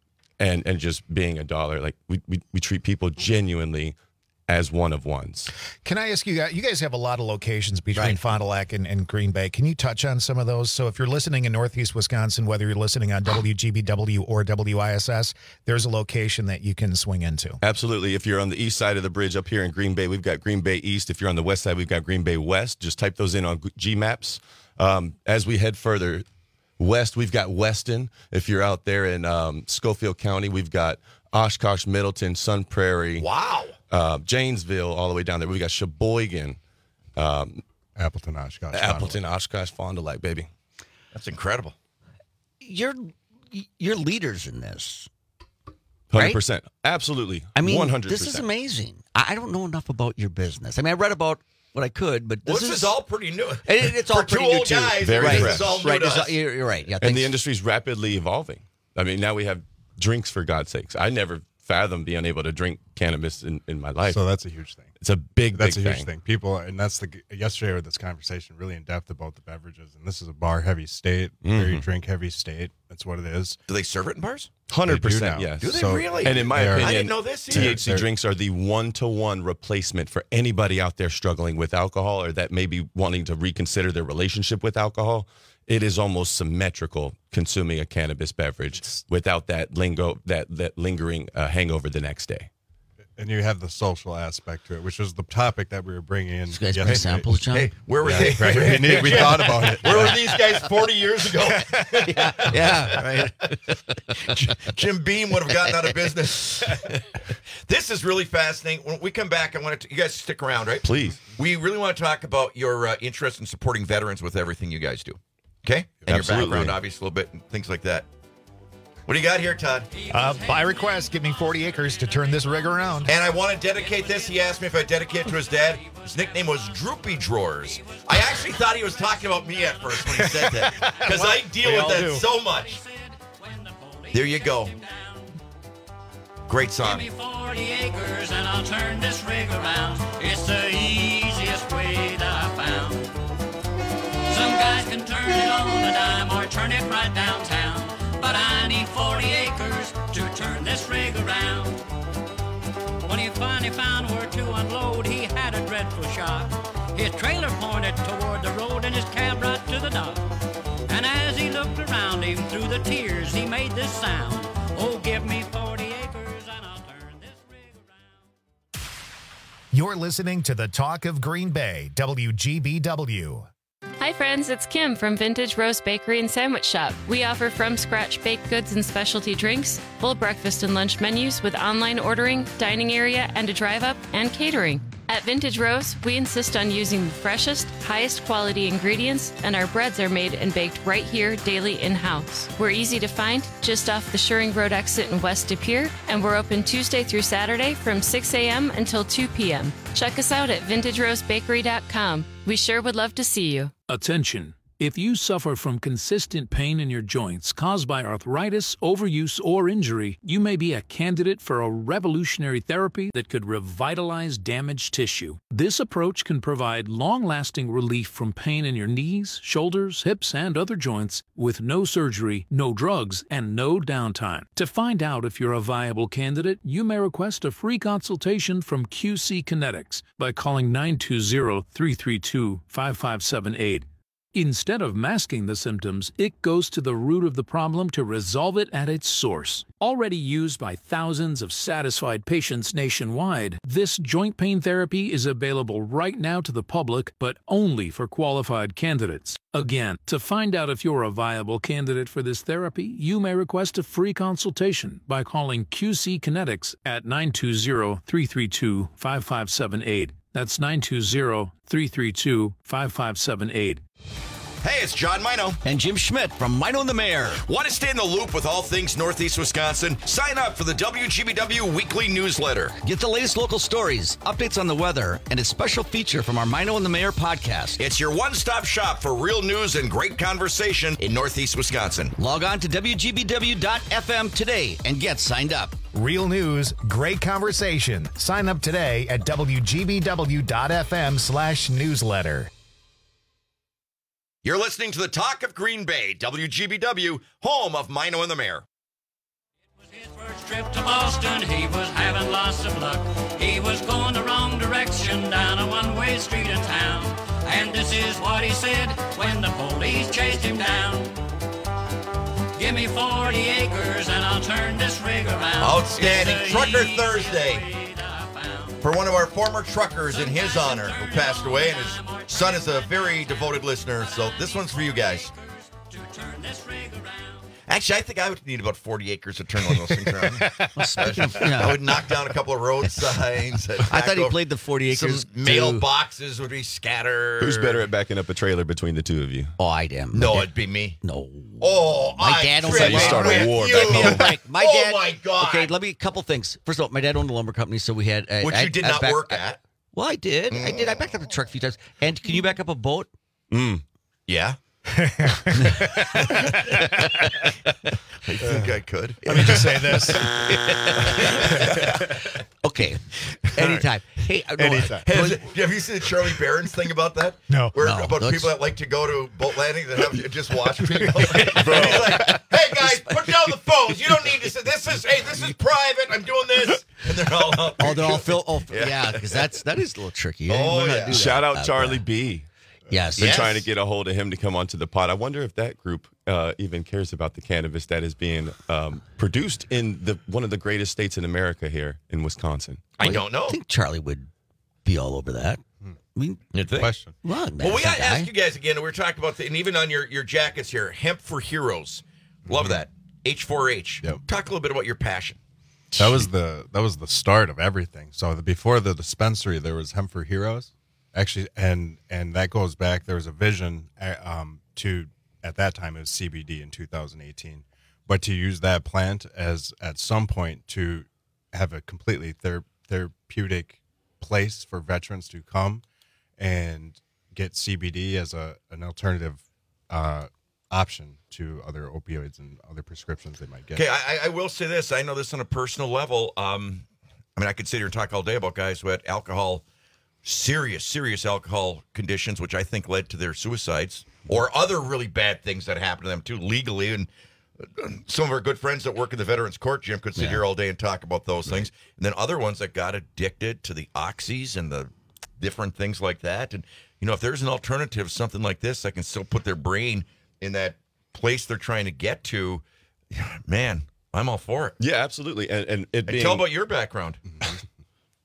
Speaker 6: and and just being a dollar. Like we, we, we treat people genuinely as one of ones.
Speaker 1: Can I ask you guys, you guys have a lot of locations between Fond du Lac and, and Green Bay. Can you touch on some of those? So if you're listening in Northeast Wisconsin, whether you're listening on W G B W or W I S S, there's a location that you can swing into.
Speaker 6: Absolutely. If you're on the east side of the bridge up here in Green Bay, we've got Green Bay East. If you're on the west side, we've got Green Bay West. Just type those in on G Maps. Um, as we head further west, we've got Weston. If you're out there in um, Schofield County, we've got Oshkosh, Middleton, Sun Prairie.
Speaker 16: Wow.
Speaker 6: Uh, Janesville, all the way down there. We've got Sheboygan. Um,
Speaker 7: Appleton, Oshkosh.
Speaker 6: Appleton, Oshkosh, Fond du Lac, baby.
Speaker 16: That's incredible.
Speaker 17: You're you're leaders in this.
Speaker 6: one hundred percent. Absolutely.
Speaker 17: I mean,
Speaker 6: one hundred percent.
Speaker 17: this is amazing. I I don't know enough about your business. I mean, I read about what I could, but this,
Speaker 16: Well, this is, all pretty new.
Speaker 17: It, it's all
Speaker 16: For two
Speaker 17: pretty new
Speaker 16: old
Speaker 17: too.
Speaker 16: guys,
Speaker 6: Very
Speaker 17: right.
Speaker 6: fresh.
Speaker 16: This is all new
Speaker 17: right.
Speaker 16: to
Speaker 17: It's all-
Speaker 16: us.
Speaker 17: you're, you're right. Yeah.
Speaker 6: And
Speaker 17: thanks.
Speaker 6: the industry's rapidly evolving. I mean, now we have drinks, for God's sakes. I never fathomed being able to drink cannabis in, in my life.
Speaker 7: So that's a huge thing.
Speaker 6: It's a big,
Speaker 7: That's
Speaker 6: big
Speaker 7: a huge
Speaker 6: thing.
Speaker 7: thing. People, and that's the yesterday with this conversation really in depth about the beverages, and this is a bar heavy state, very
Speaker 6: Mhm.
Speaker 7: drink heavy state. That's what it is.
Speaker 16: Do they serve it in bars?
Speaker 6: one hundred percent,
Speaker 7: They do now.
Speaker 6: yes.
Speaker 16: Do they
Speaker 7: So-
Speaker 16: really?
Speaker 6: And in my
Speaker 7: They are-
Speaker 6: opinion,
Speaker 16: I didn't know this either.
Speaker 6: T H C
Speaker 7: They're-
Speaker 6: drinks are the one-to-one replacement for anybody out there struggling with alcohol or that may be wanting to reconsider their relationship with alcohol. It is almost symmetrical consuming a cannabis beverage without that lingo, that that lingering uh, hangover the next day.
Speaker 7: And you have the social aspect to it, which was the topic that we were bringing in.
Speaker 17: You guys bring
Speaker 7: yesterday.
Speaker 17: samples, John?
Speaker 16: Hey, where were
Speaker 7: Yeah,
Speaker 16: they?
Speaker 7: right. We, need- we thought about it.
Speaker 16: Where were these guys forty years ago?
Speaker 17: yeah, yeah, right.
Speaker 16: Jim Beam would have gotten out of business. This is really fascinating. When we come back, I want to, you guys stick around, right?
Speaker 6: Please.
Speaker 16: We really want to talk about your uh, interest in supporting veterans with everything you guys do. Okay? And
Speaker 6: Absolutely.
Speaker 16: your background, obviously, a little bit, and things like that. What do you got here, Todd?
Speaker 1: Uh, by request, give me forty acres to turn this rig around.
Speaker 16: And I want to dedicate this. He asked me if I dedicate it to his dad. His nickname was Droopy Drawers. I actually thought he was talking about me at first when he said that, because I deal
Speaker 1: we
Speaker 16: with
Speaker 1: all
Speaker 16: that
Speaker 1: do.
Speaker 16: so much. There you go. Great song.
Speaker 23: Give me forty acres and I'll turn this rig around. It's the easiest way that I found. Some guys can turn it on a dime or turn it right downtown. But I need forty acres to turn this rig around. When he finally found where to unload, he had a dreadful shock. His trailer pointed toward the road and his cab right to the dock. And as he looked around him through the tears, he made this sound. Oh, give me forty acres and I'll turn this rig around.
Speaker 1: You're listening to the Talk of Green Bay, W G B W.
Speaker 8: Hi friends, it's Kim from Vintage Roast Bakery and Sandwich Shop. We offer from-scratch baked goods and specialty drinks, full breakfast and lunch menus with online ordering, dining area, and a drive-up, and catering. At Vintage Roast, we insist on using the freshest, highest quality ingredients, and our breads are made and baked right here daily in-house. We're easy to find, just off the Shuring Road exit in West De Pere, and we're open Tuesday through Saturday from six a.m. until two p.m. Check us out at vintage roast bakery dot com. We sure would love to see you.
Speaker 9: Attention! If you suffer from consistent pain in your joints caused by arthritis, overuse, or injury, you may be a candidate for a revolutionary therapy that could revitalize damaged tissue. This approach can provide long-lasting relief from pain in your knees, shoulders, hips, and other joints with no surgery, no drugs, and no downtime. To find out if you're a viable candidate, you may request a free consultation from Q C Kinetics by calling nine two zero, three three two, five five seven eight. Instead of masking the symptoms, it goes to the root of the problem to resolve it at its source. Already used by thousands of satisfied patients nationwide, this joint pain therapy is available right now to the public, but only for qualified candidates. Again, to find out if you're a viable candidate for this therapy, you may request a free consultation by calling Q C Kinetics at nine two zero, three three two, five five seven eight. That's nine two zero, three three two, five five seven eight.
Speaker 16: Hey, it's John Mino.
Speaker 17: And Jim Schmidt from Mino and the Mayor.
Speaker 16: Want to stay in the loop with all things Northeast Wisconsin? Sign up for the W G B W weekly newsletter.
Speaker 17: Get the latest local stories, updates on the weather, and a special feature from our Mino and the Mayor podcast.
Speaker 16: It's your one-stop shop for real news and great conversation in Northeast Wisconsin.
Speaker 17: Log on to W G B W dot F M today and get signed up.
Speaker 1: Real news, great conversation. Sign up today at W G B W dot F M slash newsletter.
Speaker 16: You're listening to the Talk of Green Bay, W G B W, home of Mino and the Mayor.
Speaker 23: First trip to Boston, he was having lots of luck. He was going the wrong direction down a one-way street in town. And this is what he said when the police chased him down. Give me forty acres and I'll turn this rig around.
Speaker 16: Outstanding Trucker Thursday for one of our former truckers in his honor who passed away, and his son is a very devoted listener, so this one's for you guys. Actually, I think I would need about forty acres to turn one of those things around.
Speaker 17: Well, speaking of, yeah.
Speaker 16: I would knock down a couple of road signs.
Speaker 17: I thought he played the forty acres.
Speaker 16: Some mailboxes would be scattered.
Speaker 6: Who's better at backing up a trailer between the two of you?
Speaker 17: Oh, I am.
Speaker 16: No,
Speaker 17: dad,
Speaker 16: it'd be me.
Speaker 17: No.
Speaker 16: Oh,
Speaker 17: my
Speaker 16: I
Speaker 17: dad owns
Speaker 16: tripped
Speaker 17: a
Speaker 6: start a war
Speaker 16: you.
Speaker 6: back home.
Speaker 17: Like, my
Speaker 16: oh
Speaker 17: dad,
Speaker 16: my God.
Speaker 17: Okay, let me a couple things. First of all, my dad owned a lumber company, so we had uh,
Speaker 16: which
Speaker 17: I,
Speaker 16: you did
Speaker 17: I
Speaker 16: not
Speaker 17: back,
Speaker 16: work
Speaker 17: I,
Speaker 16: at.
Speaker 17: Well, I did. Mm. I did. I backed up the truck a few times. And can you back up a boat?
Speaker 6: Mm.
Speaker 16: Yeah. I think I could.
Speaker 28: Let me just say this.
Speaker 17: Okay. Anytime. Hey, no,
Speaker 28: Anytime.
Speaker 16: Has, have you seen the Charlie Barron's thing about that?
Speaker 28: No.
Speaker 16: Where
Speaker 17: No,
Speaker 16: about
Speaker 17: that's-
Speaker 16: people that like to go to boat landings and have just watch people. He's like, hey guys, put down the phones. You don't need to say this is hey, this is private. I'm doing this. And they're all up.
Speaker 17: Oh, they're all filled. Oh,
Speaker 16: Yeah.
Speaker 17: yeah, because that's that is a little tricky.
Speaker 16: Oh,
Speaker 17: You know how to
Speaker 16: yeah.
Speaker 17: do
Speaker 6: Shout
Speaker 17: that.
Speaker 6: out Charlie
Speaker 17: Uh,
Speaker 6: B.
Speaker 17: Yes.
Speaker 6: Been
Speaker 16: Yes.
Speaker 6: trying to get a hold of him to come onto the pod. I wonder if that group uh, even cares about the cannabis that is being um, produced in the one of the greatest states in America here in Wisconsin.
Speaker 16: I don't know.
Speaker 17: I think Charlie would be all over that. I mean,
Speaker 16: You'd think.
Speaker 7: Question.
Speaker 17: well, man,
Speaker 16: Well, we got to
Speaker 17: guy.
Speaker 16: ask you guys again. We were talking about the, and even on your, your jackets here, Hemp for Heroes. Love that. H four H.
Speaker 7: Yep.
Speaker 16: Talk a little bit about your passion.
Speaker 7: That was the that was the start of everything. So the, before the dispensary, there was Hemp for Heroes, actually, and and that goes back. There was a vision uh, um, to at that time it was C B D in two thousand eighteen, but to use that plant as at some point to have a completely ther- therapeutic place for veterans to come and get C B D as a an alternative uh, option to other opioids and other prescriptions they might get.
Speaker 16: Okay, I, I will say this. I know this on a personal level. Um, I mean, I could sit here and talk all day about guys who had alcohol, serious, serious alcohol conditions, which I think led to their suicides or other really bad things that happened to them, too, legally. And uh, some of our good friends that work in the Veterans Court, Jim, could sit
Speaker 17: Yeah.
Speaker 16: here all day and talk about those things. And then other ones that got addicted to the oxys and the different things like that. And, you know, if there's an alternative, something like this, that can still put their brain in that place they're trying to get to, man, I'm all for it.
Speaker 6: Yeah, absolutely. And, and it
Speaker 16: And
Speaker 6: being,
Speaker 16: tell about your background.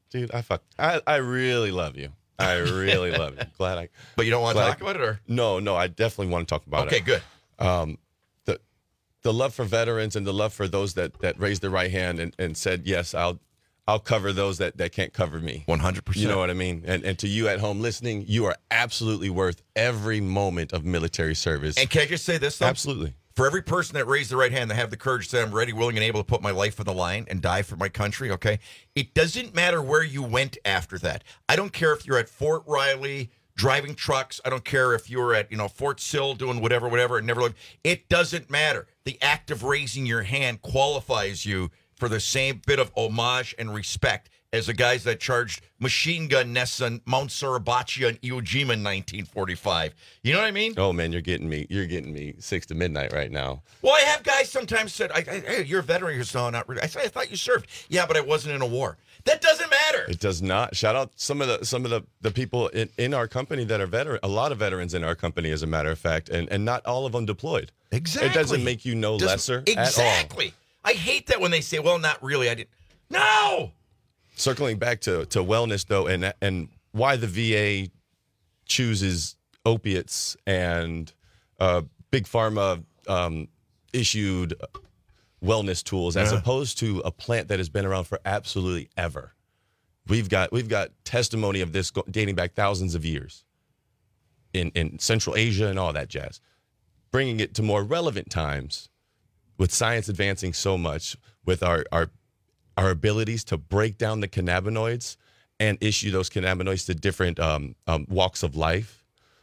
Speaker 6: dude, I fuck. I, I really love you. I really love you. Glad I.
Speaker 16: But you don't want to
Speaker 6: glad
Speaker 16: talk
Speaker 6: I,
Speaker 16: about it, or
Speaker 6: no, no, I definitely want to talk about
Speaker 16: okay,
Speaker 6: it.
Speaker 16: Okay, good.
Speaker 6: Um, the the love for veterans and the love for those that that raised their right hand and, and said, yes, I'll I'll cover those that, that can't cover me.
Speaker 16: One hundred percent.
Speaker 6: You know what I mean? And and to you at home listening, you are absolutely worth every moment of military service.
Speaker 16: And can I just say this, though?
Speaker 6: Absolutely.
Speaker 16: For every person that raised their right hand, that have the courage to say, I'm ready, willing, and able to put my life on the line and die for my country, okay? It doesn't matter where you went after that. I don't care if you're at Fort Riley driving trucks. I don't care if you're at, you know, Fort Sill doing whatever, whatever, and never look. It doesn't matter. The act of raising your hand qualifies you for the same bit of homage and respect as the guys that charged machine gun nests on Mount Suribachi on Iwo Jima in nineteen forty-five. You know what I mean?
Speaker 6: Oh man, you're getting me. You're getting me six to midnight right now.
Speaker 16: Well, I have guys sometimes said, I, I, "Hey, you're a veteran." You're so not really. I said, "I thought you served." Yeah, but I wasn't in a war. That doesn't matter.
Speaker 6: It does not. Shout out some of the some of the, the people in, in our company that are veteran. A lot of veterans in our company, as a matter of fact, and, and not all of them deployed.
Speaker 16: Exactly.
Speaker 6: It doesn't make you no
Speaker 16: Doesn't-
Speaker 6: lesser
Speaker 16: Exactly.
Speaker 6: at all.
Speaker 16: I hate that when they say, "Well, not really." I didn't. No.
Speaker 6: Circling back to, to wellness, though, and and why the V A chooses opiates and uh, big pharma um, issued wellness tools as
Speaker 16: Yeah.
Speaker 6: opposed to a plant that has been around for absolutely ever. We've got we've got testimony of this go- dating back thousands of years in in Central Asia and all that jazz. Bringing it to more relevant times, with science advancing so much, with our our our abilities to break down the cannabinoids and issue those cannabinoids to different um, um, walks of life,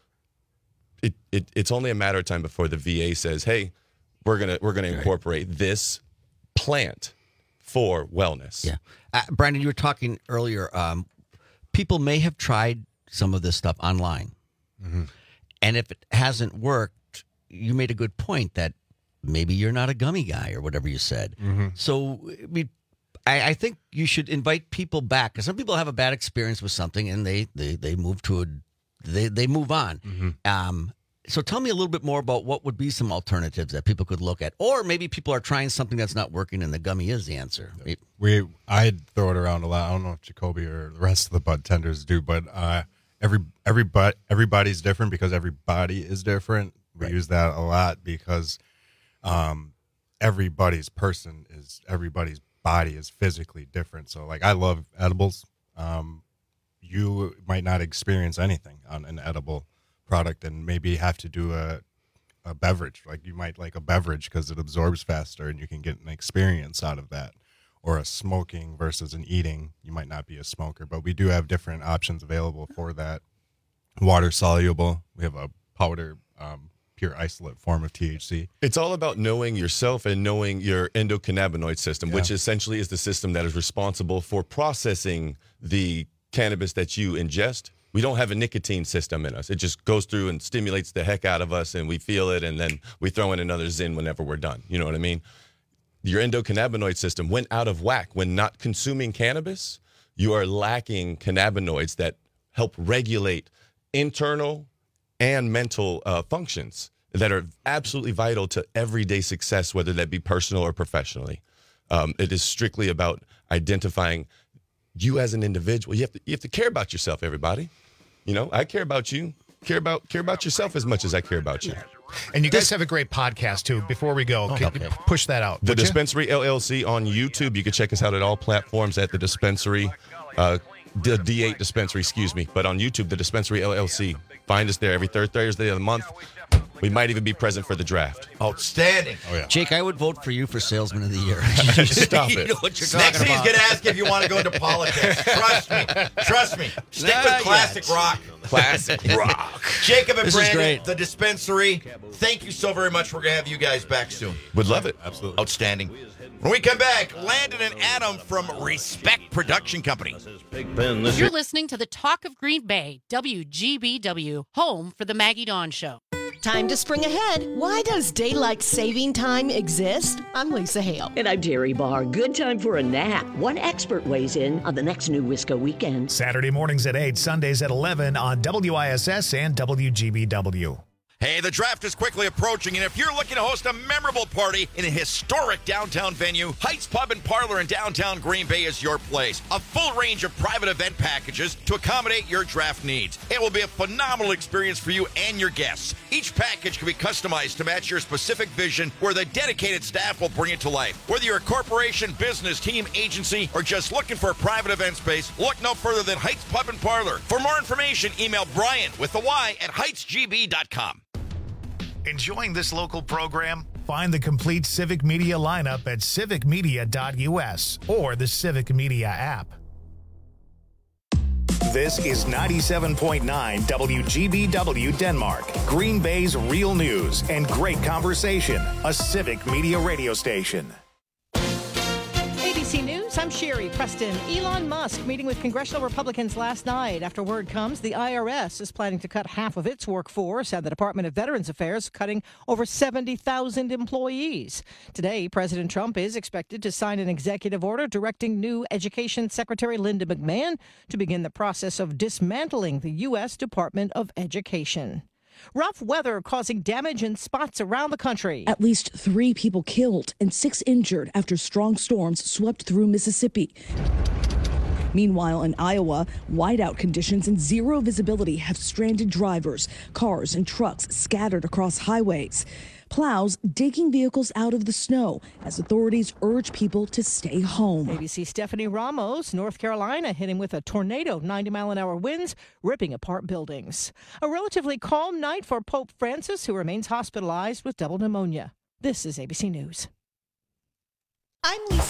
Speaker 6: it, it it's only a matter of time before the V A says, "Hey, we're gonna we're gonna incorporate this plant for wellness."
Speaker 17: Yeah, uh, Brandon, you were talking earlier. Um, people may have tried some of this stuff online,
Speaker 7: Mm-hmm.
Speaker 17: and if it hasn't worked, you made a good point that maybe you're not a gummy guy or whatever you said.
Speaker 7: Mm-hmm.
Speaker 17: So, I mean, I, I think you should invite people back, because some people have a bad experience with something and they they, they move to a they they move on.
Speaker 7: Mm-hmm.
Speaker 17: Um, so tell me a little bit more about what would be some alternatives that people could look at, or maybe people are trying something that's not working and the gummy is the answer.
Speaker 7: We I'd throw it around a lot. I don't know if Jacoby or the rest of the bud tenders do, but uh, every every but everybody's different because everybody is different. We use that a lot because um, everybody's person is everybody's body is physically different. So like I love edibles. Um, you might not experience anything on an edible product and maybe have to do a a beverage. Like you might like a beverage because it absorbs faster and you can get an experience out of that. Or a smoking versus an eating. You might not be a smoker, but we do have different options available for that. Water soluble. We have a powder, um, pure isolate form of T H C.
Speaker 6: It's all about knowing yourself and knowing your endocannabinoid system,
Speaker 7: Yeah.
Speaker 6: which essentially is the system that is responsible for processing the cannabis that you ingest. We don't have a nicotine system in us. It just goes through and stimulates the heck out of us, and we feel it, and then we throw in another Zyn whenever we're done. You know what I mean? Your endocannabinoid system went out of whack when not consuming cannabis. You are lacking cannabinoids that help regulate internal and mental uh, functions that are absolutely vital to everyday success, whether that be personal or professionally. Um, it is strictly about identifying you as an individual. You have to you have to care about yourself, everybody. You know, I care about you. Care about care about yourself as much as I care about you.
Speaker 1: And you guys have a great podcast, too. Before we go, can you push that out.
Speaker 6: The
Speaker 1: would you?
Speaker 6: Dispensary L L C on YouTube. You can check us out at all platforms at the Dispensary, uh, the D eight Dispensary, excuse me. But on YouTube, the Dispensary L L C. Find us there every third Thursday of the month. We might even be present for the draft.
Speaker 16: Outstanding.
Speaker 6: Oh, yeah.
Speaker 17: Jake, I would vote for you for Salesman of the Year.
Speaker 6: Stop
Speaker 17: You
Speaker 6: it.
Speaker 17: know what you're
Speaker 16: Next
Speaker 17: talking
Speaker 16: thing he's
Speaker 17: about.
Speaker 16: going to ask if you want to go into politics. Trust me. Trust me. Stick
Speaker 17: Not
Speaker 16: with classic
Speaker 17: yet.
Speaker 16: rock.
Speaker 6: Classic rock.
Speaker 16: Jacob and
Speaker 17: This is
Speaker 16: Brandon,
Speaker 17: great.
Speaker 16: the Dispensary, thank you so very much. We're going to have you guys back soon.
Speaker 6: Would love it.
Speaker 7: Absolutely.
Speaker 16: Outstanding. When we come back, Landon and Adam from Respect Production Company.
Speaker 10: You're listening to the Talk of Green Bay, W G B W, home for the Maggie Dawn Show.
Speaker 2: Time to spring ahead. Why does daylight saving time exist? I'm Lisa Hale.
Speaker 15: And I'm Terry Barr. Good time for a nap. One expert weighs in on the next New Wisco weekend.
Speaker 1: Saturday mornings at eight, Sundays at eleven on W I S S and W G B W.
Speaker 16: Hey, the draft is quickly approaching, and if you're looking to host a memorable party in a historic downtown venue, Heights Pub and Parlor in downtown Green Bay is your place. A full range of private event packages to accommodate your draft needs. It will be a phenomenal experience for you and your guests. Each package can be customized to match your specific vision, where the dedicated staff will bring it to life. Whether you're a corporation, business, team, agency, or just looking for a private event space, look no further than Heights Pub and Parlor. For more information, email Brian with the Y at heights g b dot com.
Speaker 1: Enjoying this local program? Find the complete Civic Media lineup at civic media dot u s or the Civic Media app. This is ninety-seven point nine W G B W Denmark, Green Bay's real news and great conversation, a Civic Media radio station.
Speaker 3: A B C News, I'm Sherry Preston. Elon Musk meeting with congressional Republicans last night. After word comes, the I R S is planning to cut half of its workforce, and the Department of Veterans Affairs cutting over seventy thousand employees. Today, President Trump is expected to sign an executive order directing new Education Secretary Linda McMahon to begin the process of dismantling the U S Department of Education. Rough weather causing damage in spots around the country.
Speaker 11: At least three people killed and six injured after strong storms swept through Mississippi. Meanwhile, in Iowa, whiteout conditions and zero visibility have stranded drivers, cars and trucks scattered across highways. Plows digging vehicles out of the snow as authorities urge people to stay home.
Speaker 3: A B C Stephanie Ramos, North Carolina, hitting with a tornado, ninety mile an hour winds, ripping apart buildings. A relatively calm night for Pope Francis, who remains hospitalized with double pneumonia. This is A B C News.
Speaker 2: I'm Lisa